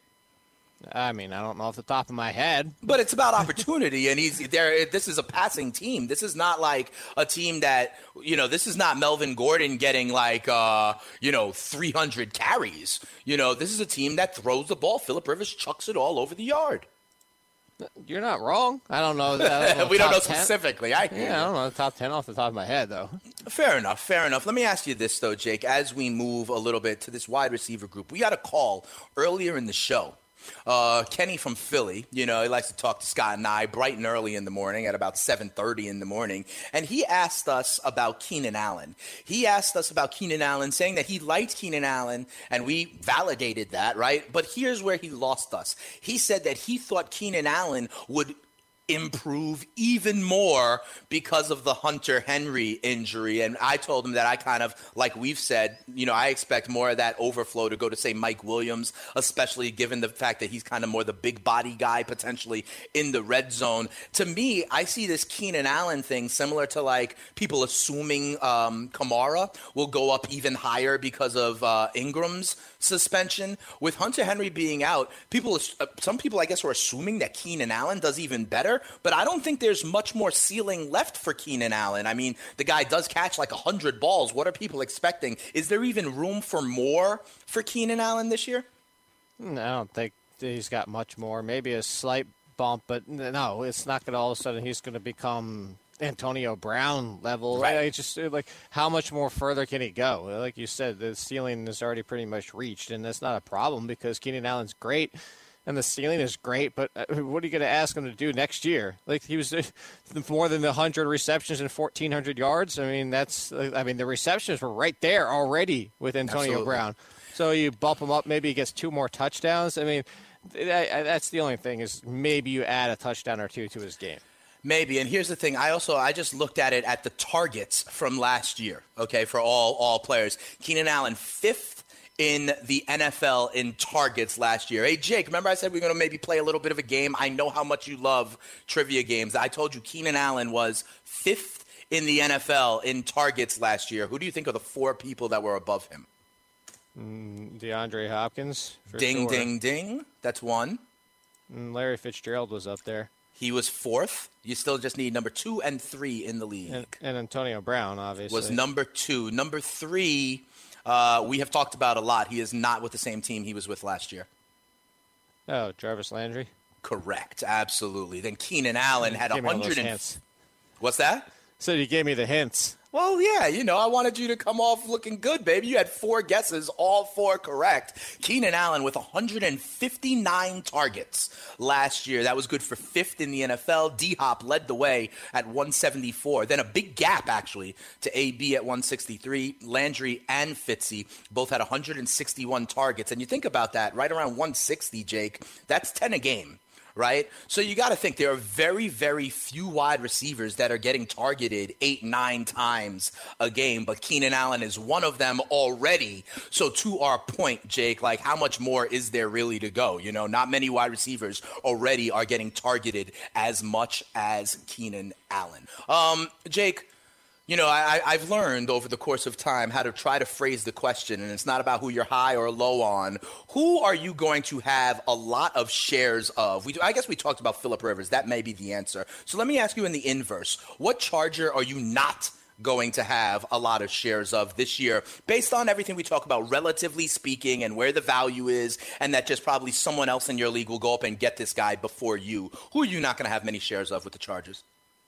I mean, I don't know off the top of my head. But it's about opportunity, and he's there. This is a passing team. This is not like a team that, you know, this is not Melvin Gordon getting like, uh, you know, three hundred carries. You know, this is a team that throws the ball. Phillip Rivers chucks it all over the yard. You're not wrong. I don't know. I don't know we don't know top ten. specifically. I hear Yeah, I you. don't know the top ten off the top of my head, though. Fair enough, fair enough. Let me ask you this, though, Jake, as we move a little bit to this wide receiver group. We got a call earlier in the show. Uh, Kenny from Philly, you know, he likes to talk to Scott and I bright and early in the morning at about seven thirty in the morning. And he asked us about Keenan Allen. He asked us about Keenan Allen, saying that he liked Keenan Allen, and we validated that, right? But here's where he lost us. He said that he thought Keenan Allen would improve even more because of the Hunter Henry injury. And I told him that I kind of, like we've said, you know, I expect more of that overflow to go to, say, Mike Williams, especially given the fact that he's kind of more the big body guy potentially in the red zone. To me, I see this Keenan Allen thing similar to like people assuming um, Kamara will go up even higher because of uh, Ingram's suspension. With Hunter Henry being out, people, uh, some people I guess are assuming that Keenan Allen does even better, but I don't think there's much more ceiling left for Keenan Allen. I mean, the guy does catch like one hundred balls. What are people expecting? Is there even room for more for Keenan Allen this year? No, I don't think he's got much more. Maybe a slight bump, but no, it's not going to all of a sudden he's going to become Antonio Brown level. Right. I just like how much more further can he go? Like you said, the ceiling is already pretty much reached, and that's not a problem because Keenan Allen's great. And the ceiling is great, but what are you going to ask him to do next year? Like he was more than one hundred receptions and fourteen hundred yards. I mean, that's. I mean, the receptions were right there already with Antonio Absolutely. Brown. So you bump him up, maybe he gets two more touchdowns. I mean, that's the only thing is maybe you add a touchdown or two to his game. Maybe. And here's the thing. I also, I just looked at it at the targets from last year, okay, for all, all players. Keenan Allen, fifth in the N F L in targets last year. Hey, Jake, remember I said we we're going to maybe play a little bit of a game? I know how much you love trivia games. I told you Keenan Allen was fifth in the N F L in targets last year. Who do you think are the four people that were above him? Mm, DeAndre Hopkins. For ding, sure. ding, ding. That's one. Mm, Larry Fitzgerald was up there. He was fourth. You still just need number two and three in the league. And, and Antonio Brown, obviously. Was number two. Number three, uh, we have talked about a lot. He is not with the same team he was with last year. Oh, Jarvis Landry? Correct. Absolutely. Then Keenan Allen had Give one me all those hundred. hints. What's that? So you gave me the hints. Well, yeah, you know, I wanted you to come off looking good, baby. You had four guesses, all four correct. Keenan Allen with one hundred fifty-nine targets last year. That was good for fifth in the N F L. D-Hop led the way at one seventy-four. Then a big gap, actually, to A B at one sixty-three. Landry and Fitzy both had one hundred sixty-one targets. And you think about that, right around one sixty, Jake, that's ten a game. Right? So you got to think there are very, very few wide receivers that are getting targeted eight, nine times a game, but Keenan Allen is one of them already. So to our point, Jake, like how much more is there really to go? You know, not many wide receivers already are getting targeted as much as Keenan Allen. Um, Jake, you know, I, I've learned over the course of time how to try to phrase the question, and it's not about who you're high or low on. Who are you going to have a lot of shares of? We, I guess we talked about Phillip Rivers. That may be the answer. So let me ask you in the inverse. What Charger are you not going to have a lot of shares of this year based on everything we talk about, relatively speaking, and where the value is, and that just probably someone else in your league will go up and get this guy before you? Who are you not going to have many shares of with the Chargers?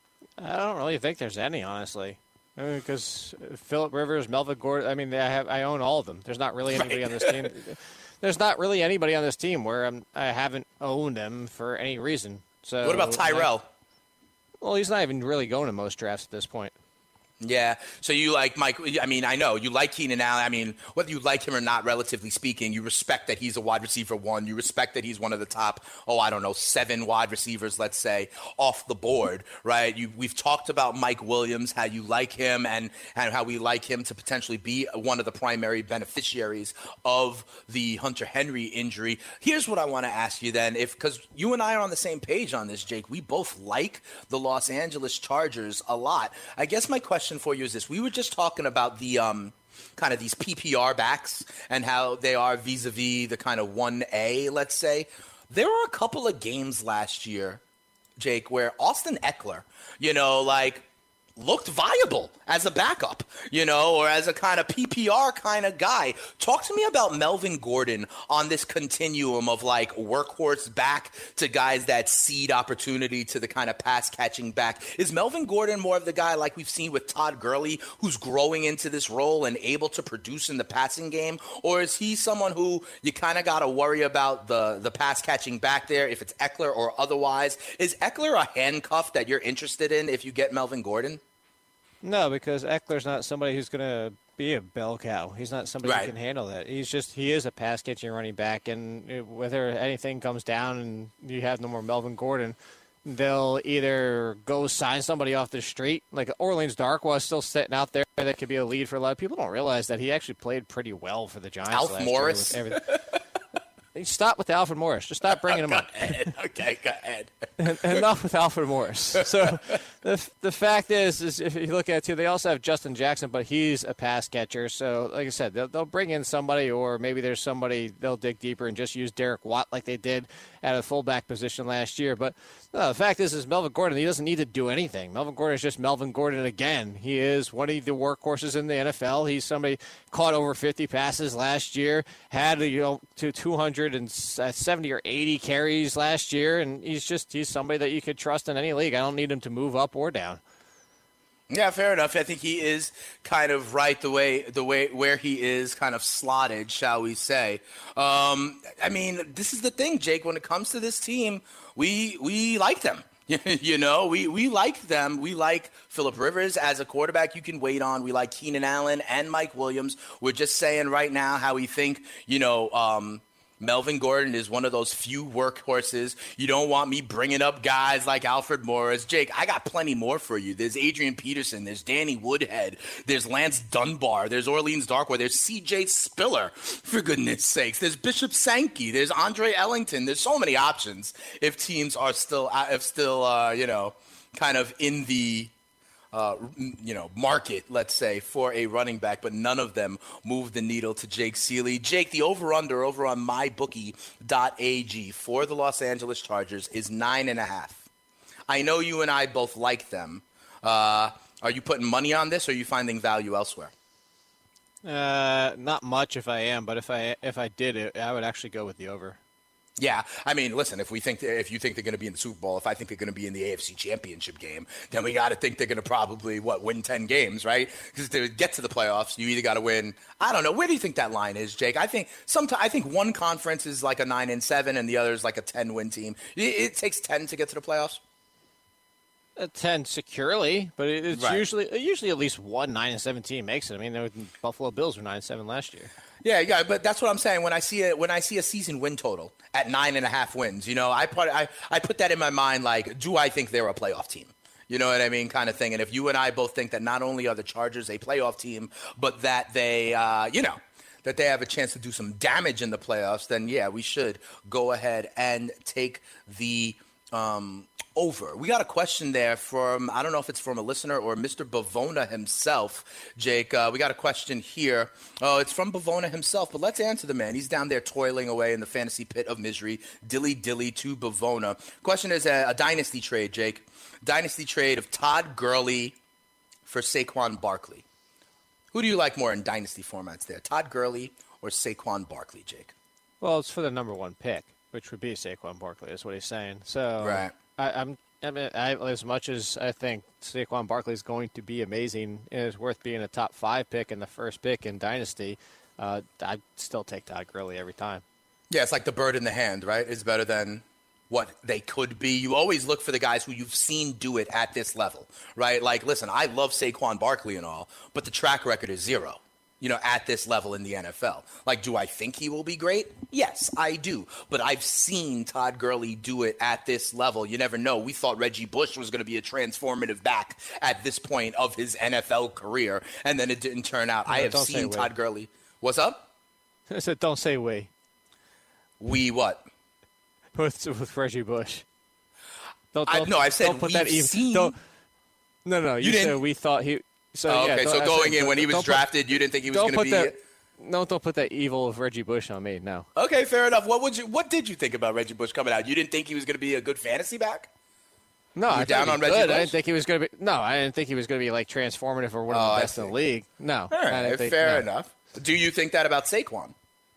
I don't really think there's any, honestly. I mean, because Phillip Rivers, Melvin Gordon, I mean, I have I own all of them. There's not really anybody right. on this team. There's not really anybody on this team where I'm, I haven't owned them for any reason. So what about Tyrell? I, well, he's not even really going to most drafts at this point. Yeah. So you like Mike? I mean, I know you like Keenan Allen. I mean, whether you like him or not, relatively speaking, you respect that he's a wide receiver one. You respect that he's one of the top, oh, I don't know, seven wide receivers, let's say, off the board, right? You, we've talked about Mike Williams, how you like him, and, and how we like him to potentially be one of the primary beneficiaries of the Hunter Henry injury. Here's what I want to ask you then, if because you and I are on the same page on this, Jake. We both like the Los Angeles Chargers a lot. I guess my question for you is this. We were just talking about the um, kind of these P P R backs and how they are vis-a-vis the kind of one A, let's say. There were a couple of games last year, Jake, where Austin Eckler, you know, like looked viable as a backup, you know, or as a kind of P P R kind of guy. Talk to me about Melvin Gordon on this continuum of like workhorse back to guys that seed opportunity to the kind of pass catching back. Is Melvin Gordon more of the guy like we've seen with Todd Gurley, who's growing into this role and able to produce in the passing game? Or is he someone who you kind of got to worry about the, the pass catching back there, if it's Eckler or otherwise? Is Eckler a handcuff that you're interested in if you get Melvin Gordon? No, because Eckler's not somebody who's going to be a bell cow. He's not somebody right. who can handle that. He's just he is a pass catching running back, and whether anything comes down and you have no more Melvin Gordon, they'll either go sign somebody off the street, like Orleans Darkwa still sitting out there that could be a lead for a lot of people. Don't realize that he actually played pretty well for the Giants. Alf last Morris. Year with everything. Stop with Alfred Morris. Just stop bringing him up. Ahead. Okay, go ahead. Enough with Alfred Morris. So the the fact is, is if you look at it too, they also have Justin Jackson, but he's a pass catcher. So like I said, they'll, they'll bring in somebody, or maybe there's somebody they'll dig deeper and just use Derek Watt like they did at a fullback position last year. But no, the fact is, is Melvin Gordon, he doesn't need to do anything. Melvin Gordon is just Melvin Gordon again. He is one of the workhorses in the N F L. He's somebody caught over fifty passes last year, had you know to two hundred seventy or eighty carries last year, and he's just he's somebody that you could trust in any league. I don't need him to move up or down. Yeah, fair enough. I think he is kind of right the way the way where he is kind of slotted, shall we say. Um, I mean, this is the thing, Jake. When it comes to this team, we we like them. You know, we, we like them. We like Phillip Rivers as a quarterback you can wait on. We like Keenan Allen and Mike Williams. We're just saying right now how we think, you know, um, Melvin Gordon is one of those few workhorses. You don't want me bringing up guys like Alfred Morris. Jake, I got plenty more for you. There's Adrian Peterson. There's Danny Woodhead. There's Lance Dunbar. There's Orleans Darkwa. There's C J Spiller, for goodness sakes. There's Bishop Sankey. There's Andre Ellington. There's so many options if teams are still, if still, uh, you know, kind of in the Uh, you know, market, let's say, for a running back, but none of them move the needle to Jake Ciely. Jake, the over-under over on my bookie dot a g for the Los Angeles Chargers is nine and a half. I know you and I both like them. Uh, are you putting money on this, or are you finding value elsewhere? Uh, not much if I am, but if I if I did it, I would actually go with the over. Yeah, I mean, listen, if we think if you think they're going to be in the Super Bowl, if I think they're going to be in the A F C Championship game, then we got to think they're going to probably, what, win ten games, right? Because to get to the playoffs, you either got to win. I don't know. Where do you think that line is, Jake? I think sometimes I think one conference is like a nine and seven, and the other is like a ten win team. It, it takes ten to get to the playoffs. A ten securely, but it's Right. usually usually at least one nine and seventeen makes it. I mean, the Buffalo Bills were nine and seven last year. Yeah, yeah, but that's what I'm saying. When I see a when I see a season win total at nine and a half wins, you know, I put I, I put that in my mind. Like, do I think they're a playoff team? You know what I mean, kind of thing. And if you and I both think that not only are the Chargers a playoff team, but that they, uh, you know, that they have a chance to do some damage in the playoffs, then yeah, we should go ahead and take the um, over. We got a question there from, I don't know if it's from a listener or Mister Bavona himself, Jake. Uh, we got a question here. Oh, it's from Bavona himself, but let's answer the man. He's down there toiling away in the fantasy pit of misery. Dilly dilly to Bavona. Question is a, a dynasty trade, Jake. Dynasty trade of Todd Gurley for Saquon Barkley. Who do you like more in dynasty formats there, Todd Gurley or Saquon Barkley, Jake? Well, it's for the number one pick, which would be Saquon Barkley, is what he's saying. So Right. I, I'm, I mean, I, as much as I think Saquon Barkley is going to be amazing and is worth being a top five pick and the first pick in Dynasty, uh, I'd still take Todd Gurley every time. Yeah, it's like the bird in the hand, right? It's better than what they could be. You always look for the guys who you've seen do it at this level, right? Like, listen, I love Saquon Barkley and all, but the track record is zero, you know, at this level in the N F L. Like, do I think he will be great? Yes, I do. But I've seen Todd Gurley do it at this level. You never know. We thought Reggie Bush was going to be a transformative back at this point of his N F L career, and then it didn't turn out. No, I have don't say seen we. Todd Gurley. What's up? I said, don't say we. We what? With, with Reggie Bush. Don't, I- don't, no, I said don't put that we've even. seen- Don't, no, no, you, You said didn't- we thought he. So Oh, yeah, okay, don't- so I going said, in when he was don't put- drafted, you didn't think he was don't going to put be. that. No, don't put that evil of Reggie Bush on me. No. Okay, fair enough. What would you? What did you think about Reggie Bush coming out? You didn't think he was going to be a good fantasy back? No, You I down thought on he'd be Reggie good. Bush? I didn't think he was going to be. No, I didn't think he was going to be like transformative or one of Oh, the I best in see. the league. No, All I right, didn't think, fair no. enough. Do you think that about Saquon?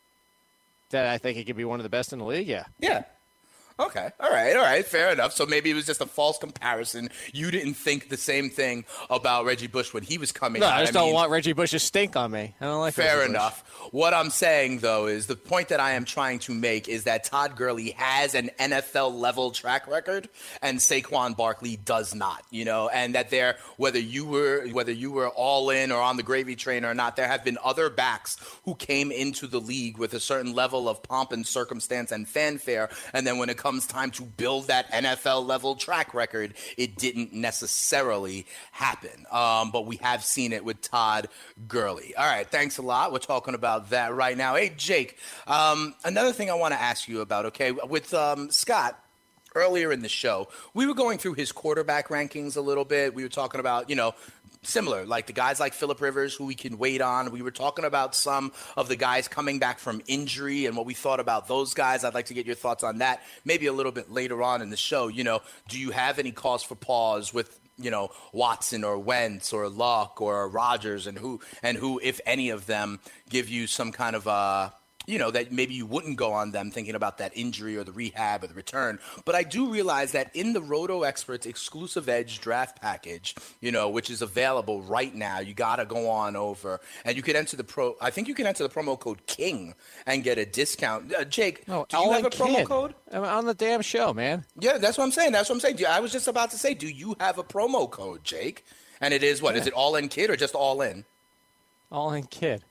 That I think he could be one of the best in the league. Yeah. Yeah. Okay. All right. All right. Fair enough. So maybe it was just a false comparison. You didn't think the same thing about Reggie Bush when he was coming No, out. I just I don't mean, want Reggie Bush to stink on me. I don't like. Fair Reggie Bush. enough. What I'm saying, though, is the point that I am trying to make is that Todd Gurley has an N F L-level track record, and Saquon Barkley does not. You know, and that there, whether you were whether you were all in or on the gravy train or not, there have been other backs who came into the league with a certain level of pomp and circumstance and fanfare, and then when it comes time to build that N F L-level track record, it didn't necessarily happen. Um, but we have seen it with Todd Gurley. All right, thanks a lot. We're talking about that right now. Hey, Jake, um, another thing I want to ask you about, okay, with um, Scott, earlier in the show, we were going through his quarterback rankings a little bit. We were talking about, you know, similar, like the guys like Phillip Rivers, who we can wait on. We were talking about some of the guys coming back from injury and what we thought about those guys. I'd like to get your thoughts on that maybe a little bit later on in the show. You know, do you have any cause for pause with, you know, Watson or Wentz or Luck or Rodgers, and who, and who, if any of them, give you some kind of, uh, you know, that maybe you wouldn't go on them thinking about that injury or the rehab or the return. But I do realize that in the Roto Experts exclusive Edge draft package, you know, which is available right now, you got to go on over and you could enter the pro. I think you can enter the promo code KING and get a discount. Uh, Jake, No, do you have a Alan promo Kidd. code? I'm on the damn show, man. Yeah, that's what I'm saying. That's what I'm saying. Do- I was just about to say, do you have a promo code, Jake? And it is what? Is it all in kid or just all in? All in kid.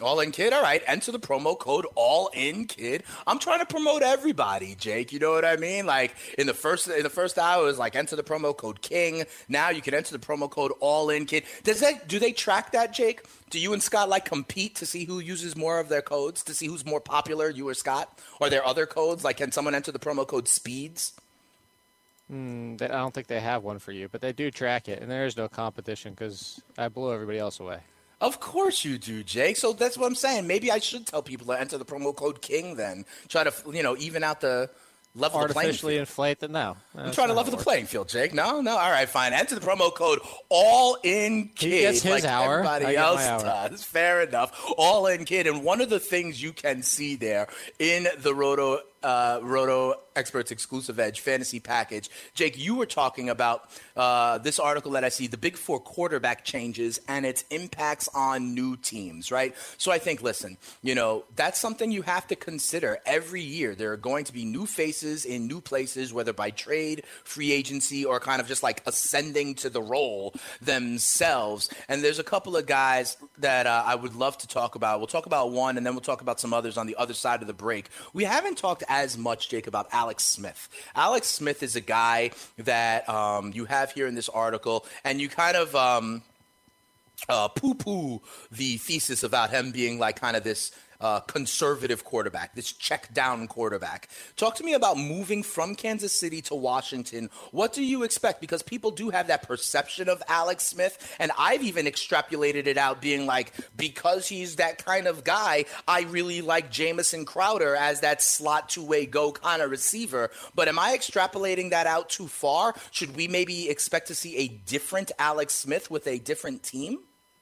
All in kid, all right. Enter the promo code All In Kid. I'm trying to promote everybody, Jake. You know what I mean? Like in the first in the first hour, it was like enter the promo code King. Now you can enter the promo code All In Kid. Does that do they track that, Jake? Do you and Scott like compete to see who uses more of their codes, to see who's more popular, you or Scott? Or are there other codes? Like can someone enter the promo code Speeds? Mm, I don't think they have one for you, but they do track it, and there is no competition because I blew everybody else away. Of course you do, Jake. So that's what I'm saying. Maybe I should tell people to enter the promo code King then. Try to, you know, even out the level the playing Artificially field. inflate the no. I'm trying to level the playing field, Jake. No, no. All right, fine. Enter the promo code All In Kid. He gets his like hour. Everybody I get else my hour. does. Fair enough. All In Kid. And one of the things you can see there in the Roto uh, Roto Experts Exclusive Edge Fantasy Package, Jake, you were talking about uh, this article that I see, the Big Four quarterback changes and its impacts on new teams, right? So I think, listen, you know, that's something you have to consider every year. There are going to be new faces in new places, whether by trade, free agency, or kind of just like ascending to the role themselves. And there's a couple of guys that uh, I would love to talk about. We'll talk about one, and then we'll talk about some others on the other side of the break. We haven't talked as much, Jake, about Alex Smith. Alex Smith is a guy that um, you have here in this article, and you kind of um, uh, poo-poo the thesis about him being like kind of this Uh, conservative quarterback, this check-down quarterback. Talk to me about moving from Kansas City to Washington. What do you expect? Because people do have that perception of Alex Smith, and I've even extrapolated it out being like, because he's that kind of guy, I really like Jamison Crowder as that slot two-way go kind of receiver. But am I extrapolating that out too far? Should we maybe expect to see a different Alex Smith with a different team?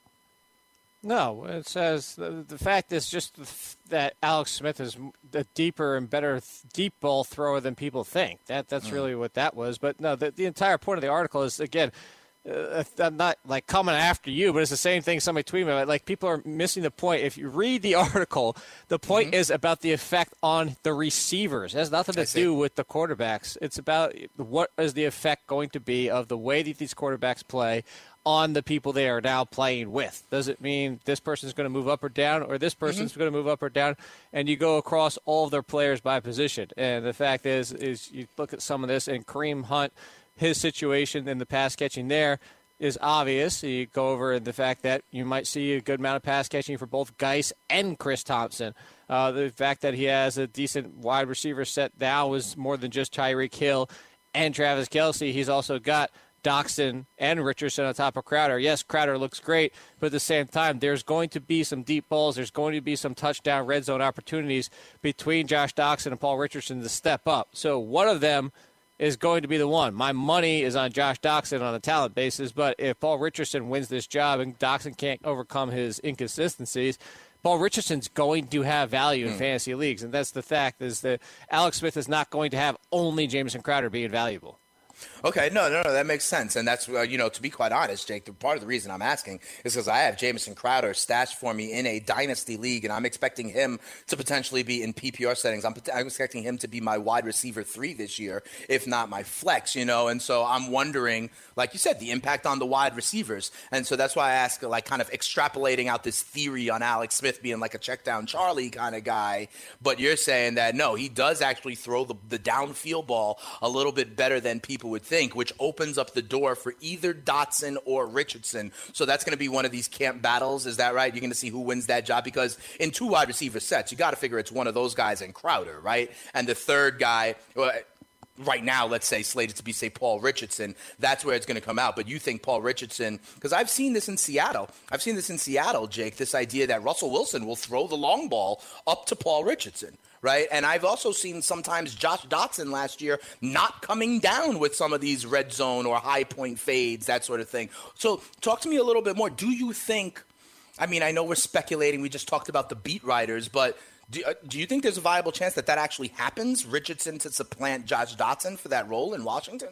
No, it says the, the fact is just that Alex Smith is a deeper and better th- deep ball thrower than people think. That That's mm. really what that was. But no, the, the entire point of the article is, again, uh, I'm not like coming after you, but it's the same thing somebody tweeted me about. Like, people are missing the point. If you read the article, the point mm-hmm. is about the effect on the receivers. It has nothing to do with the quarterbacks. It's about what is the effect going to be of the way that these quarterbacks play on the people they are now playing with. Does it mean this person's going to move up or down, or this person's mm-hmm. going to move up or down? And you go across all of their players by position. And the fact is, is you look at some of this, and Kareem Hunt, his situation in the pass catching there is obvious. You go over the fact that you might see a good amount of pass catching for both Geis and Chris Thompson. Uh, the fact that he has a decent wide receiver set now is more than just Tyreek Hill and Travis Kelce. He's also got Doxson and Richardson on top of Crowder. Yes, Crowder looks great, but at the same time, there's going to be some deep balls. There's going to be some touchdown red zone opportunities between Josh Doxson and Paul Richardson to step up. So one of them is going to be the one. My money is on Josh Doxson on a talent basis, but if Paul Richardson wins this job and Doxson can't overcome his inconsistencies, Paul Richardson's going to have value in mm. fantasy leagues, and that's the fact, is that Alex Smith is not going to have only Jamison Crowder being valuable. Okay, no, no, no, that makes sense. And that's, uh, you know, to be quite honest, Jake, the, part of the reason I'm asking is because I have Jamison Crowder stashed for me in a dynasty league, and I'm expecting him to potentially be in P P R settings. I'm, I'm expecting him to be my wide receiver three this year, if not my flex, you know. And so I'm wondering, like you said, the impact on the wide receivers. And so that's why I ask, like, kind of extrapolating out this theory on Alex Smith being like a check down Charlie kind of guy. But you're saying that, no, he does actually throw the, the downfield ball a little bit better than people would think, which opens up the door for either Dotson or Richardson. So that's going to be one of these camp battles. Is that right? You're going to see who wins that job, because in two wide receiver sets, you got to figure it's one of those guys and Crowder, right? And the third guy, well, right now, let's say slated to be, say, Paul Richardson. That's where it's going to come out. But you think Paul Richardson, because I've seen this in Seattle. I've seen this in Seattle, Jake, this idea that Russell Wilson will throw the long ball up to Paul Richardson. Right. And I've also seen sometimes Josh Dotson last year not coming down with some of these red zone or high point fades, that sort of thing. So talk to me a little bit more. Do you think, I mean, I know we're speculating. We just talked about the beat writers, but do, uh, do you think there's a viable chance that that actually happens? Richardson to supplant Josh Dotson for that role in Washington?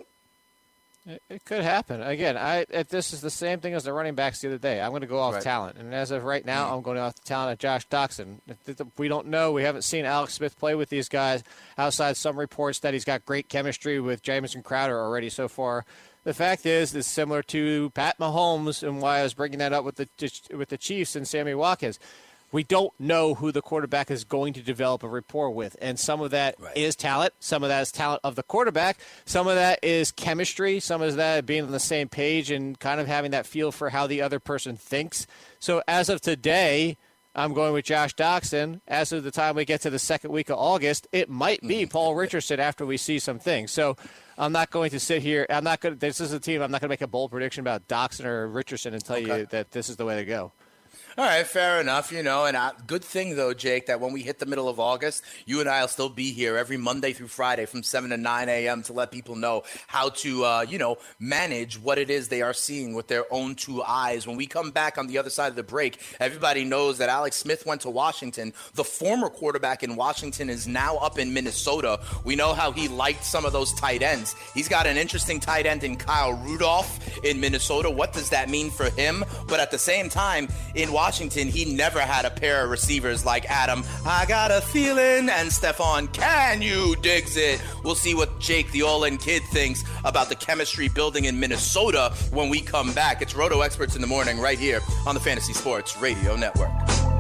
It, it could happen. Again, I it, this is the same thing as the running backs the other day. I'm going to go off right. talent. And as of right now, mm-hmm. I'm going off the talent of Josh Doxson. We don't know. We haven't seen Alex Smith play with these guys outside some reports that he's got great chemistry with Jamison Crowder already so far. The fact is, it's similar to Pat Mahomes, and why I was bringing that up with the with the Chiefs and Sammy Watkins. we don't know who the quarterback is going to develop a rapport with. And some of that right. is talent. Some of that is talent of the quarterback. Some of that is chemistry. Some of that being on the same page and kind of having that feel for how the other person thinks. So as of today, I'm going with Josh Doctson. As of the time we get to the second week of August, it might be Paul Richardson after we see some things. So I'm not going to sit here. I'm not going to, this is a team. I'm not going to make a bold prediction about Doctson or Richardson and tell okay. you that this is the way to go. All right, fair enough, you know, and uh, good thing, though, Jake, that when we hit the middle of August, you and I will still be here every Monday through Friday from seven to nine a.m. to let people know how to, uh, you know, manage what it is they are seeing with their own two eyes. When we come back on the other side of the break, everybody knows that Alex Smith went to Washington. The former quarterback in Washington is now up in Minnesota. We know how he liked some of those tight ends. He's got an interesting tight end in Kyle Rudolph in Minnesota. What does that mean for him? But at the same time, in Washington, Washington, he never had a pair of receivers like Adam, I got a feeling, and Stephon, can you digs it? We'll see what Jake, the All-In Kid, thinks about the chemistry building in Minnesota when we come back. It's Roto Experts in the Morning right here on the Fantasy Sports Radio Network.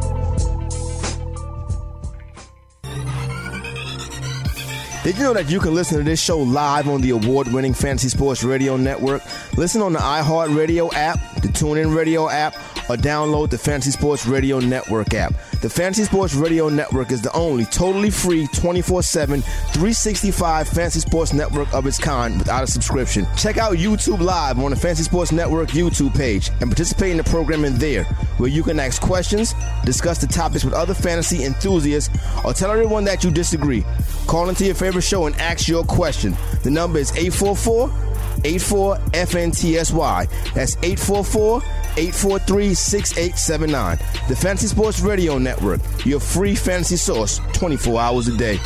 Did you know that you can listen to this show live on the award-winning Fantasy Sports Radio Network? Listen on the iHeartRadio app, the TuneIn Radio app, or download the Fantasy Sports Radio Network app. The Fantasy Sports Radio Network is the only totally free twenty-four seven, three sixty-five Fantasy Sports Network of its kind without a subscription. Check out YouTube Live on the Fantasy Sports Network YouTube page and participate in the programming there, where you can ask questions, discuss the topics with other fantasy enthusiasts, or tell everyone that you disagree. Call into your favorite show and ask your question. The number is eight four four, eight four, F N T S Y. That's eight four four, eight four three, six eight seven nine. The Fantasy Sports Radio Network, your free fantasy source twenty-four hours a day.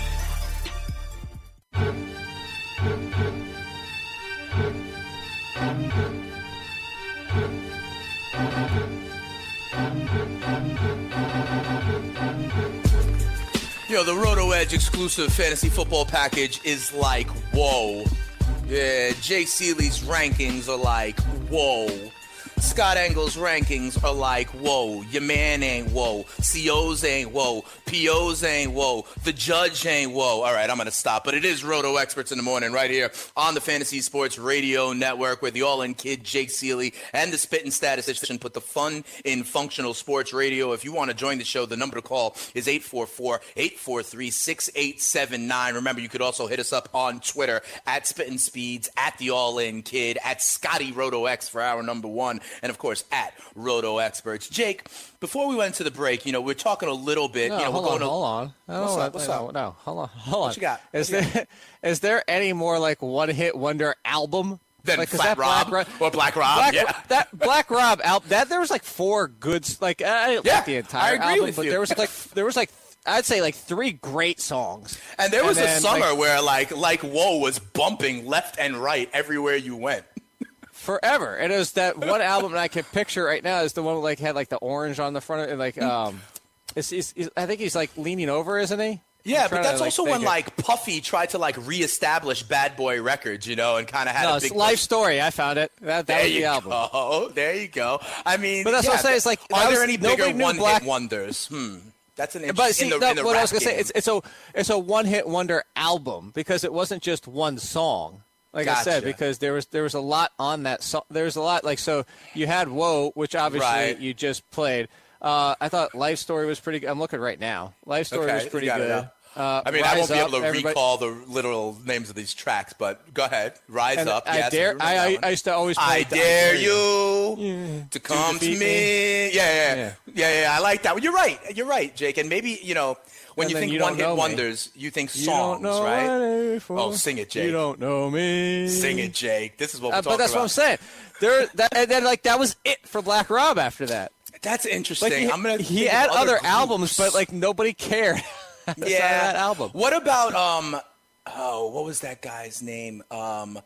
Yo, the Roto Edge exclusive fantasy football package is like, whoa. Yeah, Jay Seeley's rankings are like, whoa. Scott Engel's rankings are like, whoa. Your man ain't whoa. C O's ain't whoa. P O's ain't whoa. The judge ain't whoa. All right, I'm going to stop. But it is Roto Experts in the Morning right here on the Fantasy Sports Radio Network, where the All-In Kid, Jake Seeley, and the Spittin' Statistician put the fun in functional sports radio. If you want to join the show, the number to call is eight four four, eight four three, six eight seven nine. Remember, you could also hit us up on Twitter at Spittin' Speeds, at the All-In Kid, at Scotty Roto X for our number one, and of course at Roto Experts. Jake, before we went to the break, you know, we're talking a little bit. No, you know, hold we're on, going hold on. To, what's no, up? What's no, up? No, hold on, hold on. What you got? Is what there you is there any more like one-hit wonder album? Then like, Flat Rob Black, or Black Rob, Black, yeah. That Black Rob album, that there was like four good, like I didn't yeah, like the entire I agree album, with but you. there was like there was like I'd say like three great songs. And there was and a then, summer like, where like like Whoa was bumping left and right everywhere you went. Forever. And it was that one album that I can picture right now is the one that like had like the orange on the front of it, like um it's, it's, it's, I think he's like leaning over, isn't he? Yeah, but that's to, like, also when it. like Puffy tried to like reestablish Bad Boy Records, you know, and kind of had no, a it's big Life push. Story. I found it. That, that there was you the album. go. There you go. I mean, but that's yeah, what I'm saying. It's like, are there was, any bigger one-hit Black... wonders? Hmm. That's an interesting. But see, in the, no, in the what rap I was gonna game. say, it's, it's a it's a one-hit wonder album because it wasn't just one song. Like gotcha. I said, because there was there was a lot on that song. There was a lot like so. You had Whoa, which obviously right. you just played. Uh, I thought Life Story was pretty good. I'm looking right now. Life Story okay, was pretty you got good. It Uh, I mean, Rise I won't be Up, able to everybody... recall the literal names of these tracks, but go ahead. Rise and Up. I yes, dare. I, I, I used to always. Play I dare you yeah. to come to me. me. Yeah, yeah, yeah, yeah, yeah. I like that. You're right. You're right, Jake. And maybe you know when and you think you one-hit wonders, you think songs, you don't know right? For, oh, sing it, Jake. You don't know me. Sing it, Jake. This is what we're uh, talking about. But that's about. what I'm saying. There, that, and then like that was it for Black Rob after that. That's interesting. Like, he, I'm gonna. He think had of other other albums, but like nobody cared. yeah, that album. What about um? Oh, what was that guy's name? Um,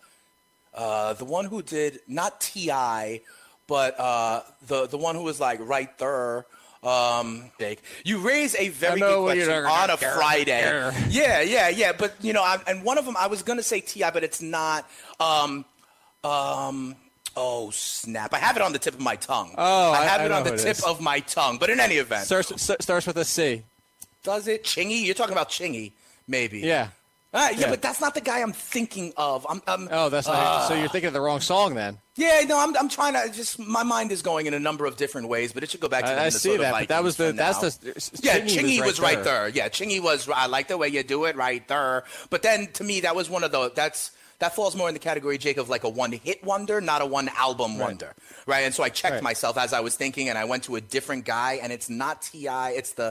uh, the one who did not T I, but uh, the the one who was like right there. Um, Jake, you raise a very good question on a Friday. Yeah, yeah, yeah. But you know, I, and one of them I was gonna say T I, but it's not. Um, um. Oh, snap. I have it on the tip of my tongue. Oh, I have I, it I on the it tip is. of my tongue. But in any event. Starts, starts with a C. Does it? Chingy? You're talking about Chingy, maybe. Yeah. Uh, yeah, Yeah. but that's not the guy I'm thinking of. I'm, I'm, Oh, that's not. uh, so you're thinking of the wrong song then. Yeah, no, I'm, I'm trying to just. My mind is going in a number of different ways, but it should go back to the I, I Minnesota see that, Vikings but that was the for that's now. the Yeah, Chingy Chingy was right, right there. Yeah, Chingy was. I like the way you do it right there. But then to me, that was one of the. That's that falls more in the category, Jake, of like a one-hit wonder, not a one-album Right. wonder, right? And so I checked Right. myself as I was thinking, and I went to a different guy, and it's not T I It's the.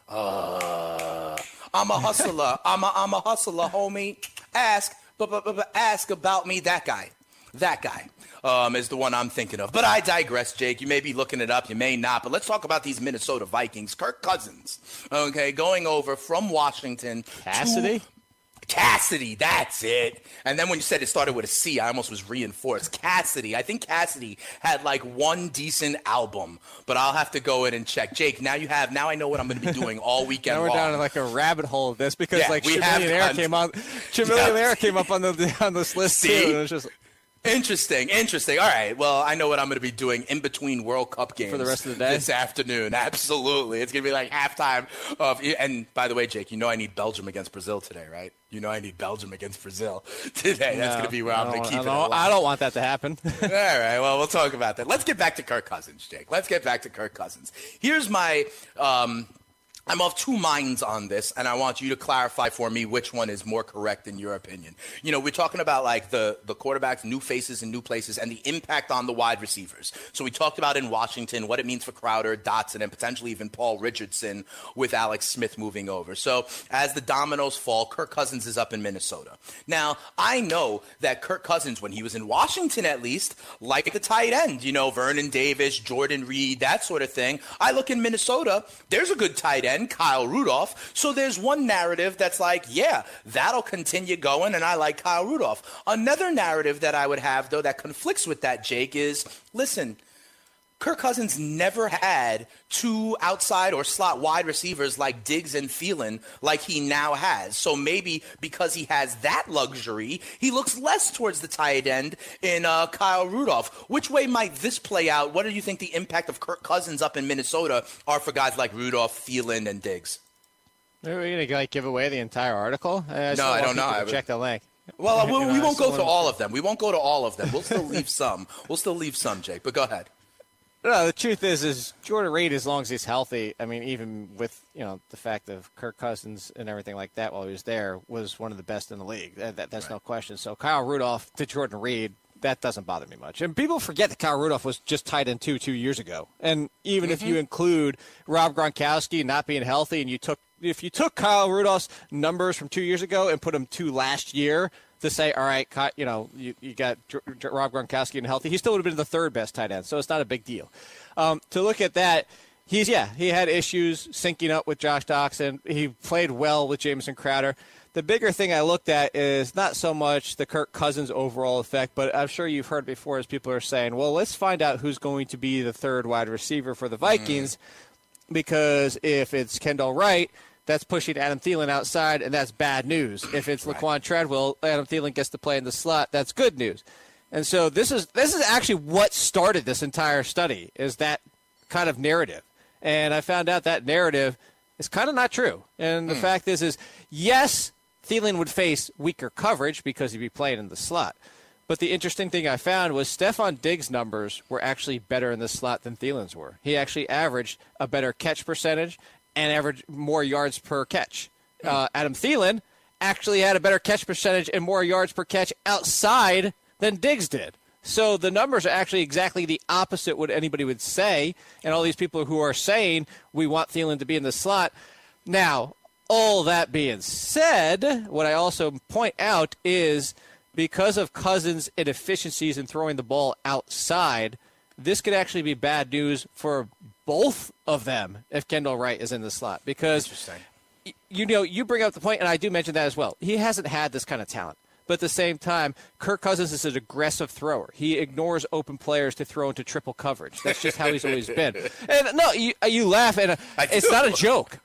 Uh, I'm a hustler. I'm a I'm a hustler, homie. Ask, but but but ask about me. That guy, that guy. Um, is the one I'm thinking of. But I digress, Jake. You may be looking it up. You may not. But let's talk about these Minnesota Vikings. Kirk Cousins, okay, going over from Washington. Cassidy? To Cassidy, that's it. And then when you said it started with a C, I almost was reinforced. Cassidy. I think Cassidy had like one decent album, but I'll have to go in and check. Jake, now you have, now I know what I'm going to be doing all weekend Now we're long. down in like a rabbit hole of this because Yeah, like we have Chamillionaire done- came on, Chamillionaire came up on the on this list See? too. And it was just Interesting, interesting. All right, well, I know what I'm going to be doing in between World Cup games For the rest of the day? this afternoon. Absolutely, it's going to be like halftime of. And by the way, Jake, you know I need Belgium against Brazil today, right? You know I need Belgium against Brazil today. That's No, going to be where I I'm going don't- to keep I it. don't, alive. I don't want that to happen. All right, well, we'll talk about that. Let's get back to Kirk Cousins, Jake. Let's get back to Kirk Cousins. Here's my. Um, I'm of two minds on this, and I want you to clarify for me which one is more correct in your opinion. You know, we're talking about like the, the quarterbacks, new faces in new places, and the impact on the wide receivers. So we talked about in Washington what it means for Crowder, Dotson, and potentially even Paul Richardson with Alex Smith moving over. So as the dominoes fall, Kirk Cousins is up in Minnesota. Now, I know that Kirk Cousins, when he was in Washington at least, like the tight end, you know, Vernon Davis, Jordan Reed, that sort of thing. I look in Minnesota, there's a good tight end, Kyle Rudolph. So there's one narrative that's like, yeah, that'll continue going, and I like Kyle Rudolph. Another narrative that I would have, though, that conflicts with that, Jake, is, listen, Kirk Cousins never had two outside or slot wide receivers like Diggs and Thielen like he now has. So maybe because he has that luxury, he looks less towards the tight end in uh, Kyle Rudolph. Which way might this play out? What do you think the impact of Kirk Cousins up in Minnesota are for guys like Rudolph, Thielen, and Diggs? Are we gonna like give away the entire article? I just No, I want don't know. people to I would- check the link. Well, You we, know, we I won't still go to wanna- all of them. We won't go to all of them. We'll still leave some. We'll still leave some, Jake. But go ahead. No, the truth is, is Jordan Reed, as long as he's healthy, I mean, even with, you know, the fact of Kirk Cousins and everything like that while he was there, was one of the best in the league. That, that, that's Right. no question. So Kyle Rudolph to Jordan Reed, that doesn't bother me much. And people forget that Kyle Rudolph was just tight end two two years ago. And even if you include Rob Gronkowski not being healthy, and you took if you took Kyle Rudolph's numbers from two years ago and put them to last year, to say, all right, you know, you, you got J- J- Rob Gronkowski and healthy, he still would have been the third best tight end, so it's not a big deal. Um, to look at that, he's, yeah, he had issues syncing up with Josh Doxson. He played well with Jamison Crowder. The bigger thing I looked at is not so much the Kirk Cousins overall effect, but I'm sure you've heard before as people are saying, well, let's find out who's going to be the third wide receiver for the Vikings, mm. because if it's Kendall Wright, that's pushing Adam Thielen outside, and that's bad news. If it's right. Laquan Treadwell, Adam Thielen gets to play in the slot, that's good news. And so this is this is actually what started this entire study, is that kind of narrative. And I found out that narrative is kind of not true. And the mm. fact is, is yes, Thielen would face weaker coverage because he'd be playing in the slot. But the interesting thing I found was Stephon Diggs' numbers were actually better in the slot than Thielen's were. He actually averaged a better catch percentage and averaged more yards per catch. Mm. Uh, Adam Thielen actually had a better catch percentage and more yards per catch outside than Diggs did. So the numbers are actually exactly the opposite what anybody would say, and all these people who are saying we want Thielen to be in the slot. Now, all that being said, what I also point out is because of Cousins' inefficiencies in throwing the ball outside, this could actually be bad news for both of them if Kendall Wright is in the slot. Because, you know, you bring up the point, and I do mention that as well. He hasn't had this kind of talent. But at the same time, Kirk Cousins is an aggressive thrower. He ignores open players to throw into triple coverage. That's just how he's always been. And no, you, you laugh, and uh, it's not a joke.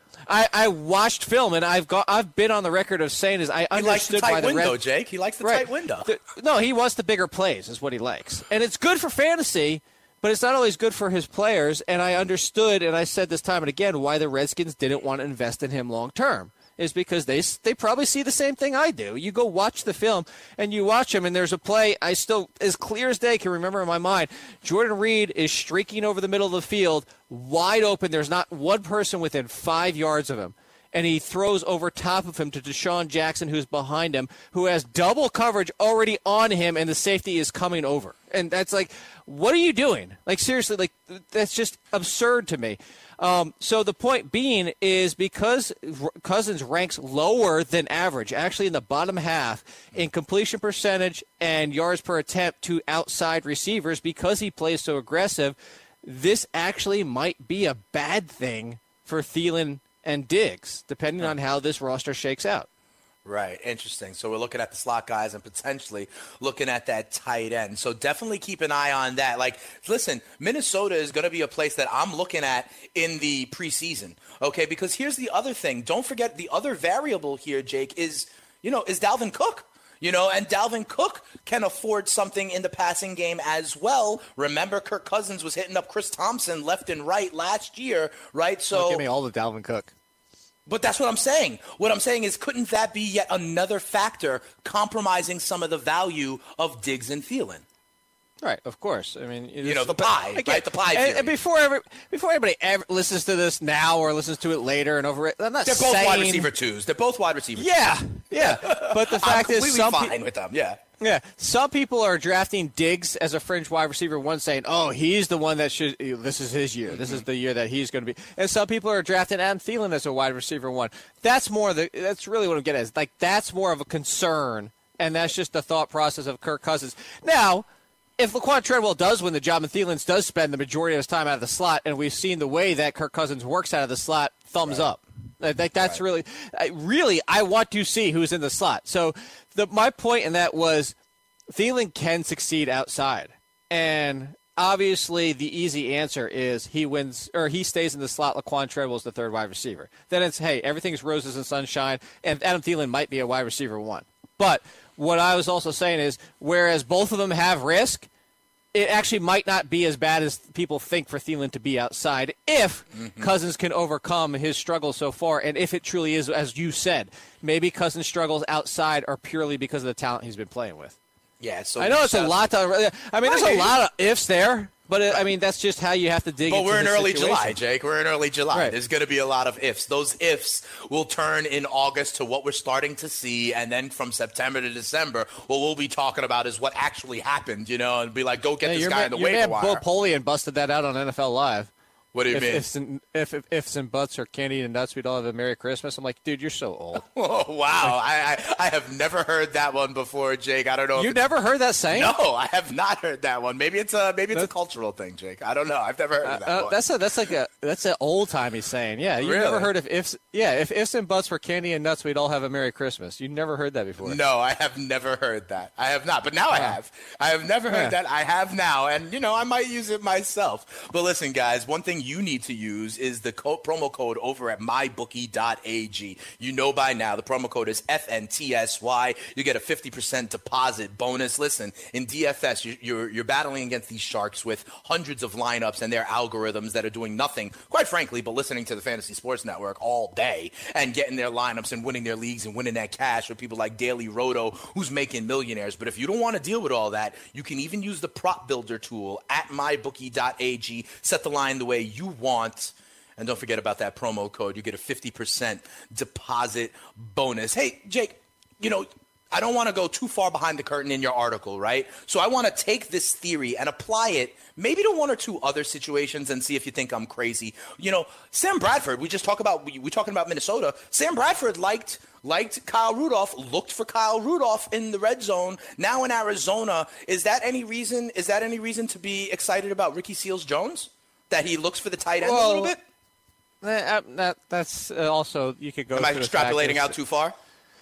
I, I watched film, and I've got I've been on the record of saying is I he likes the understood tight why the window, Red, Jake. He likes the right. tight window. The, no, he wants the bigger plays, is what he likes, and it's good for fantasy. But it's not always good for his players, and I understood, and I said this time and again, why the Redskins didn't want to invest in him long term. Is because they they probably see the same thing I do. You go watch the film, and you watch him, and there's a play I still, as clear as day, can remember in my mind. Jordan Reed is streaking over the middle of the field, wide open. There's not one person within five yards of him. And he throws over top of him to Deshaun Jackson, who's behind him, who has double coverage already on him, and the safety is coming over. And that's like, what are you doing? Like, seriously, like, that's just absurd to me. Um, so the point being is because Cousins ranks lower than average, actually in the bottom half, in completion percentage and yards per attempt to outside receivers, because he plays so aggressive, this actually might be a bad thing for Thielen and Diggs, depending on how this roster shakes out. Right. Interesting. So we're looking at the slot guys and potentially looking at that tight end. So definitely keep an eye on that. Like, listen, Minnesota is going to be a place that I'm looking at in the preseason. Okay. Because here's the other thing. Don't forget the other variable here, Jake, is, you know, is Dalvin Cook. You know, and Dalvin Cook can afford something in the passing game as well. Remember, Kirk Cousins was hitting up Chris Thompson left and right last year, right? So Don't give me all the Dalvin Cook. But that's what I'm saying. What I'm saying is, couldn't that be yet another factor compromising some of the value of Diggs and Thielen? Right, of course. I mean, you know, the pie, again, right? The pie and, and before every, before anybody ever listens to this now or listens to it later and over it, I'm not They're saying... both wide receiver twos. They're both wide receiver yeah, twos. Yeah, yeah. But the fact I'm is, some fine pe- with them. Yeah. Yeah, some people are drafting Diggs as a fringe wide receiver one, saying, "Oh, he's the one that should. This is his year. This mm-hmm. is the year that he's going to be." And some people are drafting Adam Thielen as a wide receiver one. That's more the. That's really what I'm getting at. Is like that's more of a concern, and that's just the thought process of Kirk Cousins. Now, if Laquan Treadwell does win the job and Thielen does spend the majority of his time out of the slot, and we've seen the way that Kirk Cousins works out of the slot, thumbs right. up. Like that's right. really, really, I want to see who's in the slot. So, the my point in that was, Thielen can succeed outside, and obviously the easy answer is he wins or he stays in the slot. Laquan Treadwell is the third wide receiver. Then it's hey, everything's roses and sunshine, and Adam Thielen might be a wide receiver one. But what I was also saying is, whereas both of them have risk, it actually might not be as bad as people think for Thielen to be outside if mm-hmm. Cousins can overcome his struggles so far, and if it truly is, as you said, maybe Cousins' struggles outside are purely because of the talent he's been playing with. Yeah, so I know it's a lot to. I mean, there's a lot of ifs there, but it, I mean that's just how you have to dig. But into we're in early situation. July, Jake. We're in early July. Right. There's going to be a lot of ifs. Those ifs will turn in August to what we're starting to see, and then from September to December, what we'll be talking about is what actually happened. You know, and be like, go get yeah, this guy man, in the your waiver man wire. Bill Polian busted that out on N F L Live. What do you if, mean? Ifs and, if, if ifs and buts are candy and nuts, we'd all have a Merry Christmas. I'm like, dude, you're so old. Oh, wow. I, I I have never heard that one before, Jake. I don't know. You if never heard that saying? No, I have not heard that one. Maybe it's a maybe it's that's, a cultural thing, Jake. I don't know. I've never heard of that uh, one. That's a, that's like a that's an old timey saying. Yeah, you really? never heard of ifs. Yeah, if ifs and buts were candy and nuts, we'd all have a Merry Christmas. You never heard that before. No, I have never heard that. I have not, but now I have. I have never heard yeah. that. I have now, and you know, I might use it myself. But listen, guys, one thing you need to use is the co- promo code over at my bookie dot a g. You know by now, the promo code is F N T S Y. You get a fifty percent deposit bonus. Listen, in D F S, you, you're, you're battling against these sharks with hundreds of lineups and their algorithms that are doing nothing, quite frankly, but listening to the Fantasy Sports Network all day and getting their lineups and winning their leagues and winning that cash with people like Daily Roto, who's making millionaires. But if you don't want to deal with all that, you can even use the prop builder tool at my bookie dot a g. Set the line the way you want. And don't forget about that promo code. You get a fifty percent deposit bonus. Hey, Jake, you know, I don't want to go too far behind the curtain in your article, right? So I want to take this theory and apply it maybe to one or two other situations and see if you think I'm crazy. You know, Sam Bradford, we just talk about, we, we're talking about Minnesota. Sam Bradford liked liked Kyle Rudolph, looked for Kyle Rudolph in the red zone. Now in Arizona, is that any reason, is that any reason to be excited about Ricky Seals-Jones? That he looks for the tight end well, a little bit? That, that that's also you could go. Am I to extrapolating out too far?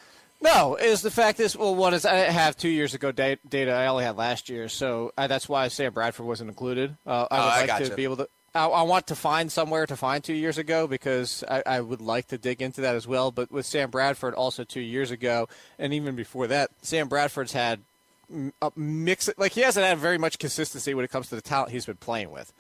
No, is the fact is well, one is I have two years ago data I only had last year, so I, that's why Sam Bradford wasn't included. Uh, I would oh, like I gotcha. to be able to. I, I want to find somewhere to find two years ago because I, I would like to dig into that as well. But with Sam Bradford also two years ago, and even before that, Sam Bradford's had a mix. Like he hasn't had very much consistency when it comes to the talent he's been playing with.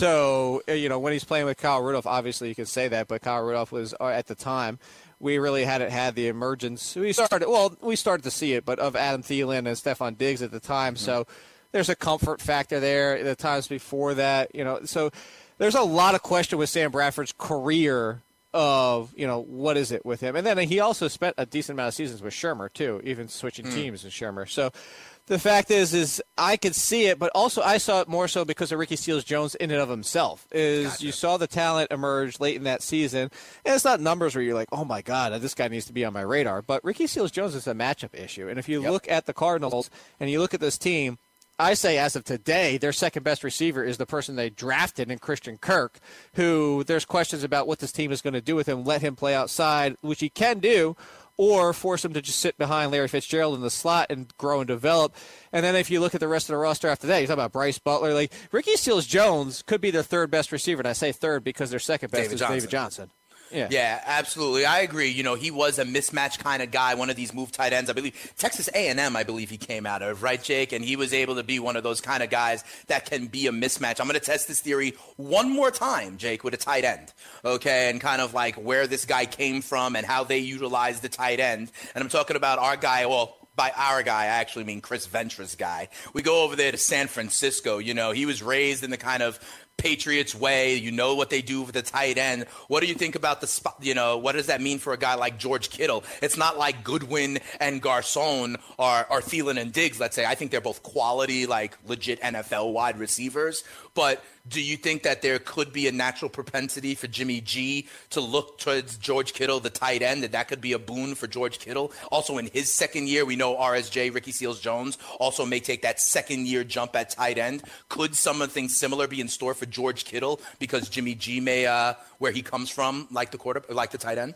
So, you know, when he's playing with Kyle Rudolph, obviously you can say that, but Kyle Rudolph was, at the time, we really hadn't had the emergence. We started, well, we started to see it, but of Adam Thielen and Stephon Diggs at the time. Mm-hmm. So there's a comfort factor there. The times before that, you know, so there's a lot of question with Sam Bradford's career of, you know, what is it with him? And then he also spent a decent amount of seasons with Shermer, too, even switching mm. teams with Shermer. So the fact is, is I could see it, but also I saw it more so because of Ricky Seals-Jones in and of himself. Is gotcha. You saw the talent emerge late in that season, and it's not numbers where you're like, oh my God, this guy needs to be on my radar. But Ricky Seals-Jones is a matchup issue, and if you yep. look at the Cardinals and you look at this team, I say as of today, their second best receiver is the person they drafted in Christian Kirk, who there's questions about what this team is going to do with him, let him play outside, which he can do, or force him to just sit behind Larry Fitzgerald in the slot and grow and develop. And then if you look at the rest of the roster after that, you talk about Bryce Butler. Like Ricky Seals-Jones could be their third best receiver, and I say third because their second best David is Johnson. David Johnson. Yeah. yeah, absolutely. I agree. You know, he was a mismatch kind of guy, one of these move tight ends. I believe Texas A and M, I believe he came out of, right, Jake? And he was able to be one of those kind of guys that can be a mismatch. I'm going to test this theory one more time, Jake, with a tight end, okay, and kind of like where this guy came from and how they utilize the tight end. And I'm talking about our guy, well, by our guy, I actually mean Chris Ventra's guy. We go over there to San Francisco. You know, he was raised in the kind of Patriots way. You know what they do with the tight end. What do you think about the spot? You know, what does that mean for a guy like George Kittle? It's not like Goodwin and Garcon are, are Thielen and Diggs, let's say. I think they're both quality, like legit N F L wide receivers. But do you think that there could be a natural propensity for Jimmy G to look towards George Kittle, the tight end, that that could be a boon for George Kittle? Also in his second year, we know R S J, Ricky Seals-Jones, also may take that second year jump at tight end. Could something similar be in store for George Kittle because Jimmy G may, uh, where he comes from, like the quarter, like the tight end?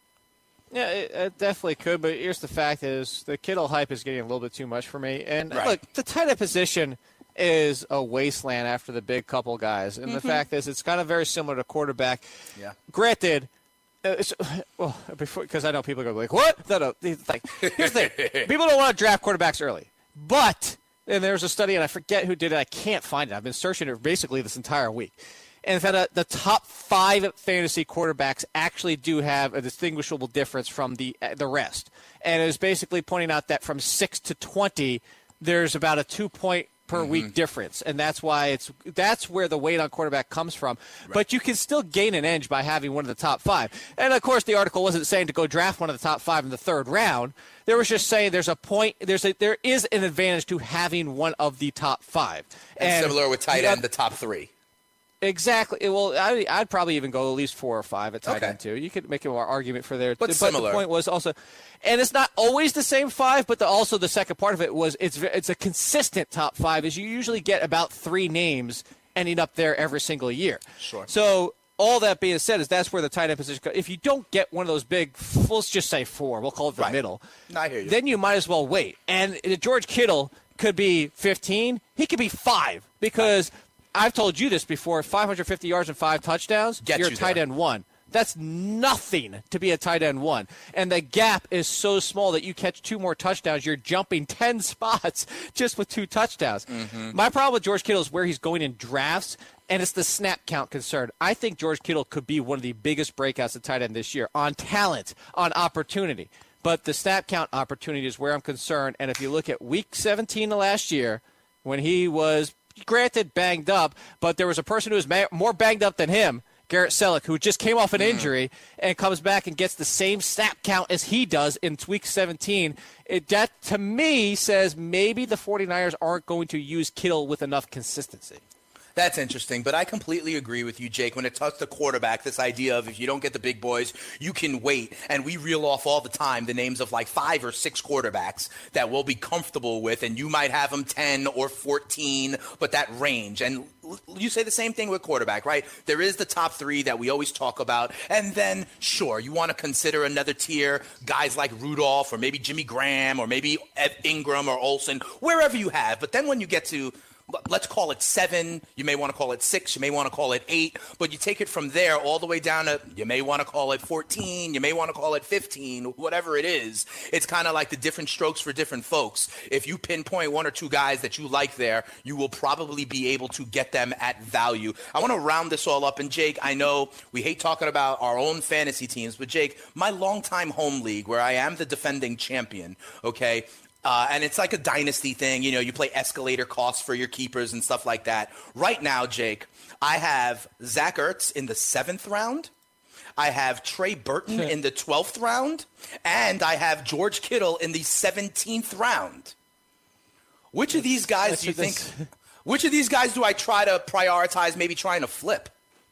Yeah, it, it definitely could, but here's the fact is the Kittle hype is getting a little bit too much for me. And right. look, the tight end position is a wasteland after the big couple guys. And mm-hmm. the fact is it's kind of very similar to quarterback. Yeah. Granted, uh, it's, well, before because I know people are going to be like, what? No, no. Like, here's the thing. People don't want to draft quarterbacks early. But, and there's a study, and I forget who did it. I can't find it. I've been searching it basically this entire week. And that uh, the top five fantasy quarterbacks actually do have a distinguishable difference from the uh, the rest. And it was basically pointing out that from six to twenty, there's about a two-point per mm-hmm. week difference, and that's why it's that's where the weight on quarterback comes from. Right. But you can still gain an edge by having one of the top five. And of course, the article wasn't saying to go draft one of the top five in the third round. They was just saying there's a point, there's a, there is an advantage to having one of the top five. And, and similar with tight end, the top three. Exactly. Well, I, I'd probably even go at least four or five at tight okay. end too. You could make an argument for there, but, but similar. The point was also, and it's not always the same five, but the, also the second part of it was it's it's a consistent top five. Is you usually get about three names ending up there every single year. Sure. So all that being said is that's where the tight end position goes. If you don't get one of those big, let's just say four, we'll call it the right. middle. No, I hear you. Then you might as well wait. And George Kittle could be fifteen. He could be five because. Right. I've told you this before, five hundred fifty yards and five touchdowns, Get you're you a tight there. end one. That's nothing to be a tight end one. And the gap is so small that you catch two more touchdowns, you're jumping ten spots just with two touchdowns. Mm-hmm. My problem with George Kittle is where he's going in drafts, and it's the snap count concern. I think George Kittle could be one of the biggest breakouts at tight end this year on talent, on opportunity. But the snap count opportunity is where I'm concerned. And if you look at week seventeen of last year, when he was – granted, banged up, but there was a person who was ma- more banged up than him, Garrett Selleck, who just came off an mm. injury and comes back and gets the same snap count as he does in week seventeen. It, that, to me, says maybe the 49ers aren't going to use Kittle with enough consistency. That's interesting, but I completely agree with you, Jake. When it comes to quarterback, this idea of if you don't get the big boys, you can wait. And we reel off all the time the names of like five or six quarterbacks that we'll be comfortable with, and you might have them ten or fourteen, but that range. And you say the same thing with quarterback, right? There is the top three that we always talk about. And then, sure, you want to consider another tier, guys like Rudolph or maybe Jimmy Graham or maybe Ingram or Olsen, wherever you have. But then when you get to let's call it seven. You may want to call it six. You may want to call it eight. But you take it from there all the way down to, you may want to call it fourteen. You may want to call it fifteen, whatever it is. It's kind of like the different strokes for different folks. If you pinpoint one or two guys that you like there, you will probably be able to get them at value. I want to round this all up. And Jake, I know we hate talking about our own fantasy teams, but Jake, my longtime home league where I am the defending champion, okay, Uh, and it's like a dynasty thing. You know, you play escalator costs for your keepers and stuff like that. Right now, Jake, I have Zach Ertz in the seventh round. I have Trey Burton in the twelfth round. And I have George Kittle in the seventeenth round. Which of these guys do you think – which of these guys do I try to prioritize maybe trying to flip?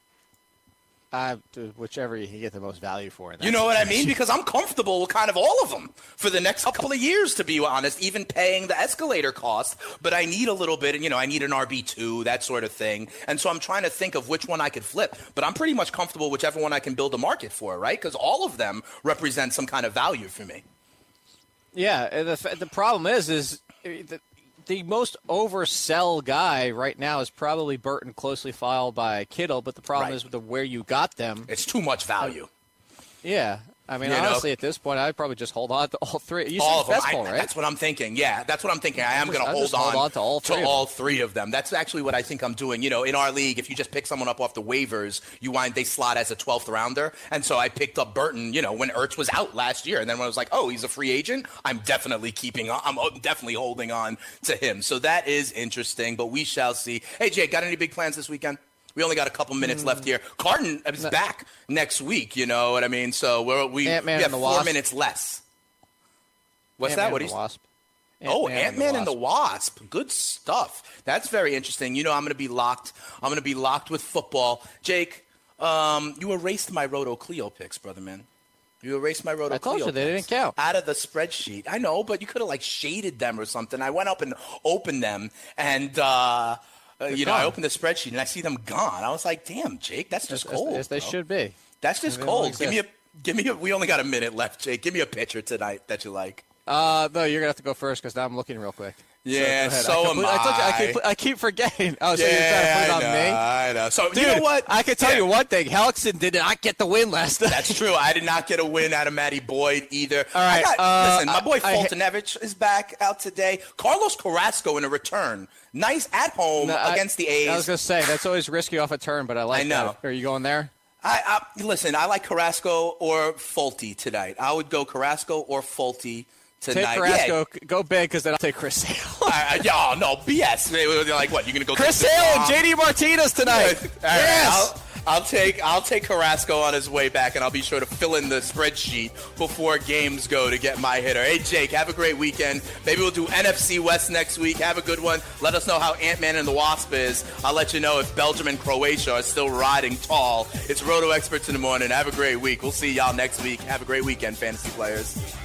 Uh, whichever you can get the most value for. In that you know situation. what I mean? Because I'm comfortable with kind of all of them for the next couple of years, to be honest, even paying the escalator cost. But I need a little bit, you know, I need an R B two, that sort of thing. And so I'm trying to think of which one I could flip. But I'm pretty much comfortable whichever one I can build a market for, right? Because all of them represent some kind of value for me. Yeah, and the, the problem is, is the, the most oversell guy right now is probably Burton, closely followed by Kittle. But the problem Right. is with the where you got them. It's too much value. Yeah. I mean, You know? honestly, at this point, I'd probably just hold on to all three. You all of said them. best ball, I- right? That's what I'm thinking. Yeah, that's what I'm thinking. I am I'll going to just- I'll hold just hold on, on to all three of all them. three of them. That's actually what I think I'm doing. You know, in our league, if you just pick someone up off the waivers, you wind they slot as a twelfth rounder. And so I picked up Burton, you know, when Ertz was out last year. And then when I was like, oh, he's a free agent, I'm definitely keeping on. I'm definitely holding on to him. So that is interesting, but we shall see. Hey, Jake, got any big plans this weekend? We only got a couple minutes Mm. left here. Carton is No. back next week, you know what I mean? So we're, we, we Ant-Man have and the four Wasp. minutes less. What's Ant-Man that? What and do the you Wasp. Oh, Ant-Man Ant-Man and the Wasp. Good stuff. That's very interesting. You know, I'm going to be locked. I'm going to be locked with football. Jake, um, you erased my Roto Clio picks, brother man. You erased my Roto I told Clio you they picks didn't count. out of the spreadsheet. I know, but you could have like shaded them or something. I went up and opened them, and uh, uh, you know, I gone. opened the spreadsheet and I see them gone. I was like, damn, Jake, that's just Yes, cold. yes, they bro. should be. That's just They don't cold. Give me a, exist. give me a. We only got a minute left, Jake. Give me a pitcher tonight that you like. Uh, no, you're gonna have to go first because now I'm looking real quick. Yeah, so, so I, am complete- I. told you, I, I. keep, I keep forgetting. Oh, so Yeah, you're trying to put it I on know, me? I know. So Dude, you know what? I can tell Yeah. you one thing. Hellickson did not get the win last night. That's true. I did not get a win out of Matty Boyd either. All right, I got, uh, listen, my boy I- I- Fultonevich is back out today. Carlos Carrasco in a return. Nice at home No, I- against the A's. I was gonna say that's always risky off a turn, but I like I know. that. Are you going there? I, I listen. I like Carrasco or Fulte tonight. I would go Carrasco or Fulte tonight. Take Carrasco, go big, because then I'll take Chris Sale. Yeah. I, I, oh, no, B S. They were like, what? You're gonna go Chris take Sale and DeGrom? J D Martinez tonight. All right, Yes. I'll, I'll take I'll take Carrasco on his way back, and I'll be sure to fill in the spreadsheet before games go to get my hitter. Hey, Jake, have a great weekend. Maybe we'll do N F C West next week. Have a good one. Let us know how Ant-Man and the Wasp is. I'll let you know if Belgium and Croatia are still riding tall. It's Roto Experts in the morning. Have a great week. We'll see y'all next week. Have a great weekend, fantasy players.